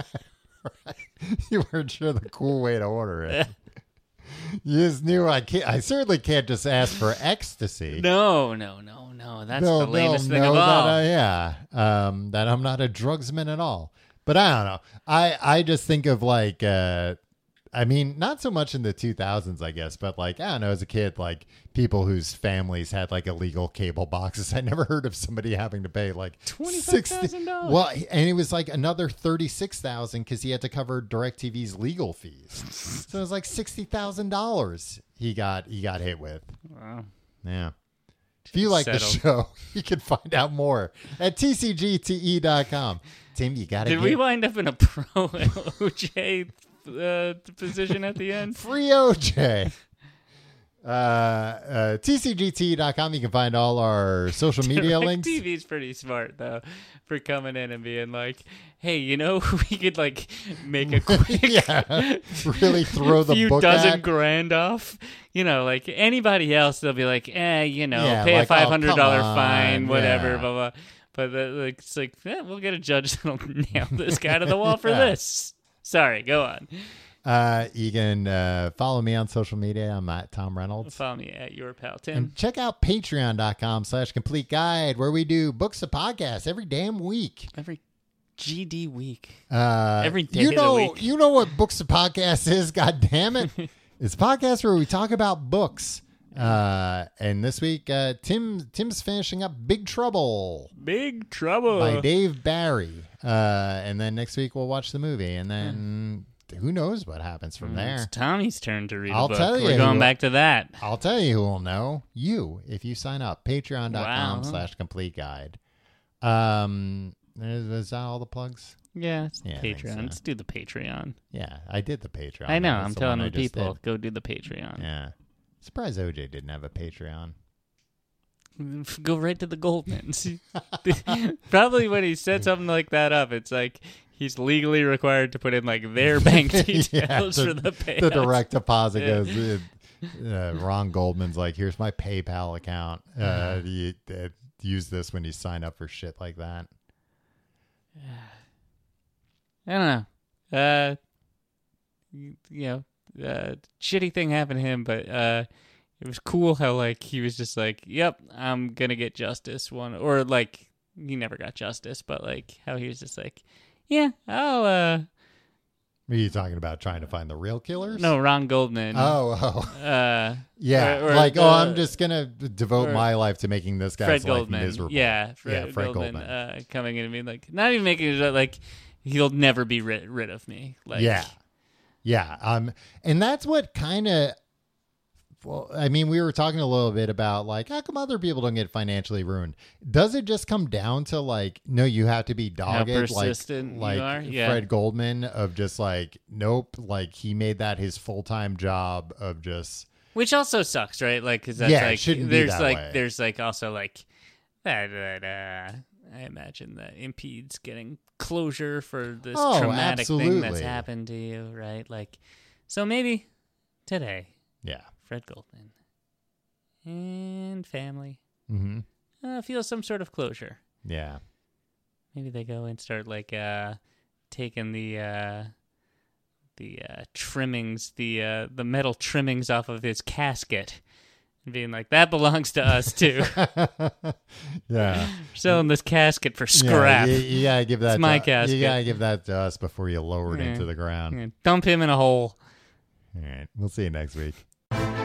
You weren't sure the cool way to order it. You just knew I can't. I certainly can't just ask for ecstasy.
no, no, no, no. That's
They'll-
the lamest
they'll
thing of
know
all.
That I, yeah, um, that I'm not a drugsman at all. But I don't know. I I just think of like, uh, I mean, not so much in the two thousands, I guess, but like I don't know, as a kid, like people whose families had like illegal cable boxes. I never heard of somebody having to pay like
twenty-five thousand dollars.
Well, and it was like another thirty-six thousand because he had to cover DirecTV's legal fees. So it was like sixty thousand dollars he got he got hit with.
Wow.
Yeah. If you like the
Settled.
show, you can find out more at T C G T E dot com. Tim, you got to
Did
get
we wind up in a pro O J uh, position at the end?
free O J. Uh, uh, T C G T E dot com. You can find all our social media links.
T V's pretty smart though for coming in and being like, "Hey, you know, we could like make a quick,
Yeah. Really throw the
few
book
dozen
at.
grand off." You know, like anybody else, they'll be like, "Eh, you know,
Yeah,
pay
like,
a five
oh,
hundred
come
dollar
on,
fine, whatever,
yeah.
blah blah." But the, like, it's like, eh, we'll get a judge that'll nail this guy to the wall for
Yeah.
this. Sorry, go on.
Uh, you can uh, follow me on social media. I'm at Tom Reynolds.
Follow me at your pal Tim.
And check out patreon.com slash complete guide, where we do books of podcasts every damn week.
Every G D week.
Uh,
Every day
you
of the
know,
week.
You know what Books of Podcasts is, God damn it. It's a podcast where we talk about books. Uh, and this week, uh, Tim Tim's finishing up Big Trouble
Big trouble.
by Dave Barry. Uh, and then next week we'll watch the movie. And then who knows what happens from there.
It's Tommy's turn to read
I'll
a book.
tell you
We're going
who-
back to that.
I'll tell you who will know. You, if you sign up. Patreon.com
Wow.
slash complete guide. Um, is, is that all the plugs?
Yeah, it's
Yeah, I think
Patreon.
so.
Let's do the Patreon.
Yeah, I did the Patreon.
I know.
That's
I'm
the
telling
one I
the
just
people,
did.
go do the Patreon.
Yeah. Surprised O J didn't have a Patreon.
Go right to the Goldmans. Probably when he set something like that up, it's like he's legally required to put in like their bank details
Yeah, the,
for the payouts.
the direct deposit
Yeah.
goes. Uh, uh, Ron Goldman's like, here's my PayPal account. Uh, you, uh, use this when you sign up for shit like that.
I don't know. Uh, you know, uh, shitty thing happened to him, but uh, it was cool how like he was just like, "Yep, I'm gonna get justice." One or like he never got justice, but like how he was just like, "Yeah, I'll." Uh,
Are you talking about trying to find the real killers?
no, Ron Goldman.
Oh, oh.
Uh,
Yeah.
or- or
like,
the-
oh, I'm just going to devote
or
my life to making this guy's
Fred
life
Goldman.
miserable.
Yeah, Fred,
yeah, Fred
Goldman,
Goldman.
Uh, coming in and being like, not even making it like he'll never be rid, rid of me. Like,
yeah. Yeah. Um, and that's what kind of, well, I mean, we were talking a little bit about like, how come other people don't get financially ruined? Does it just come down to like, no, you have to be dogged,
persistent you
like,
are?
like
Yeah.
Fred Goldman of just like, nope, like he made that his full-time job of just,
Which also sucks, right? Like, because that's
Yeah, it
like
shouldn't be
there's
that
like
way.
there's like also like that. that uh, I imagine that impedes getting closure for this
Oh,
traumatic thing that's
absolutely.
happened to you, right? Like, so maybe today,
yeah.
Fred Goldman and family
Mm-hmm.
uh, feel some sort of closure.
Yeah.
Maybe they go and start like uh, taking the uh, the uh, trimmings, the uh, the metal trimmings off of his casket, and being like, "That belongs to us too."
Yeah.
Selling this casket for scrap.
Yeah, you, you gotta give that.
It's my
to,
casket.
You gotta give that to us before you lower it
Yeah.
into the ground.
Yeah, dump him in a hole.
All right, we'll see you next week.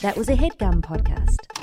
That was a HeadGum podcast.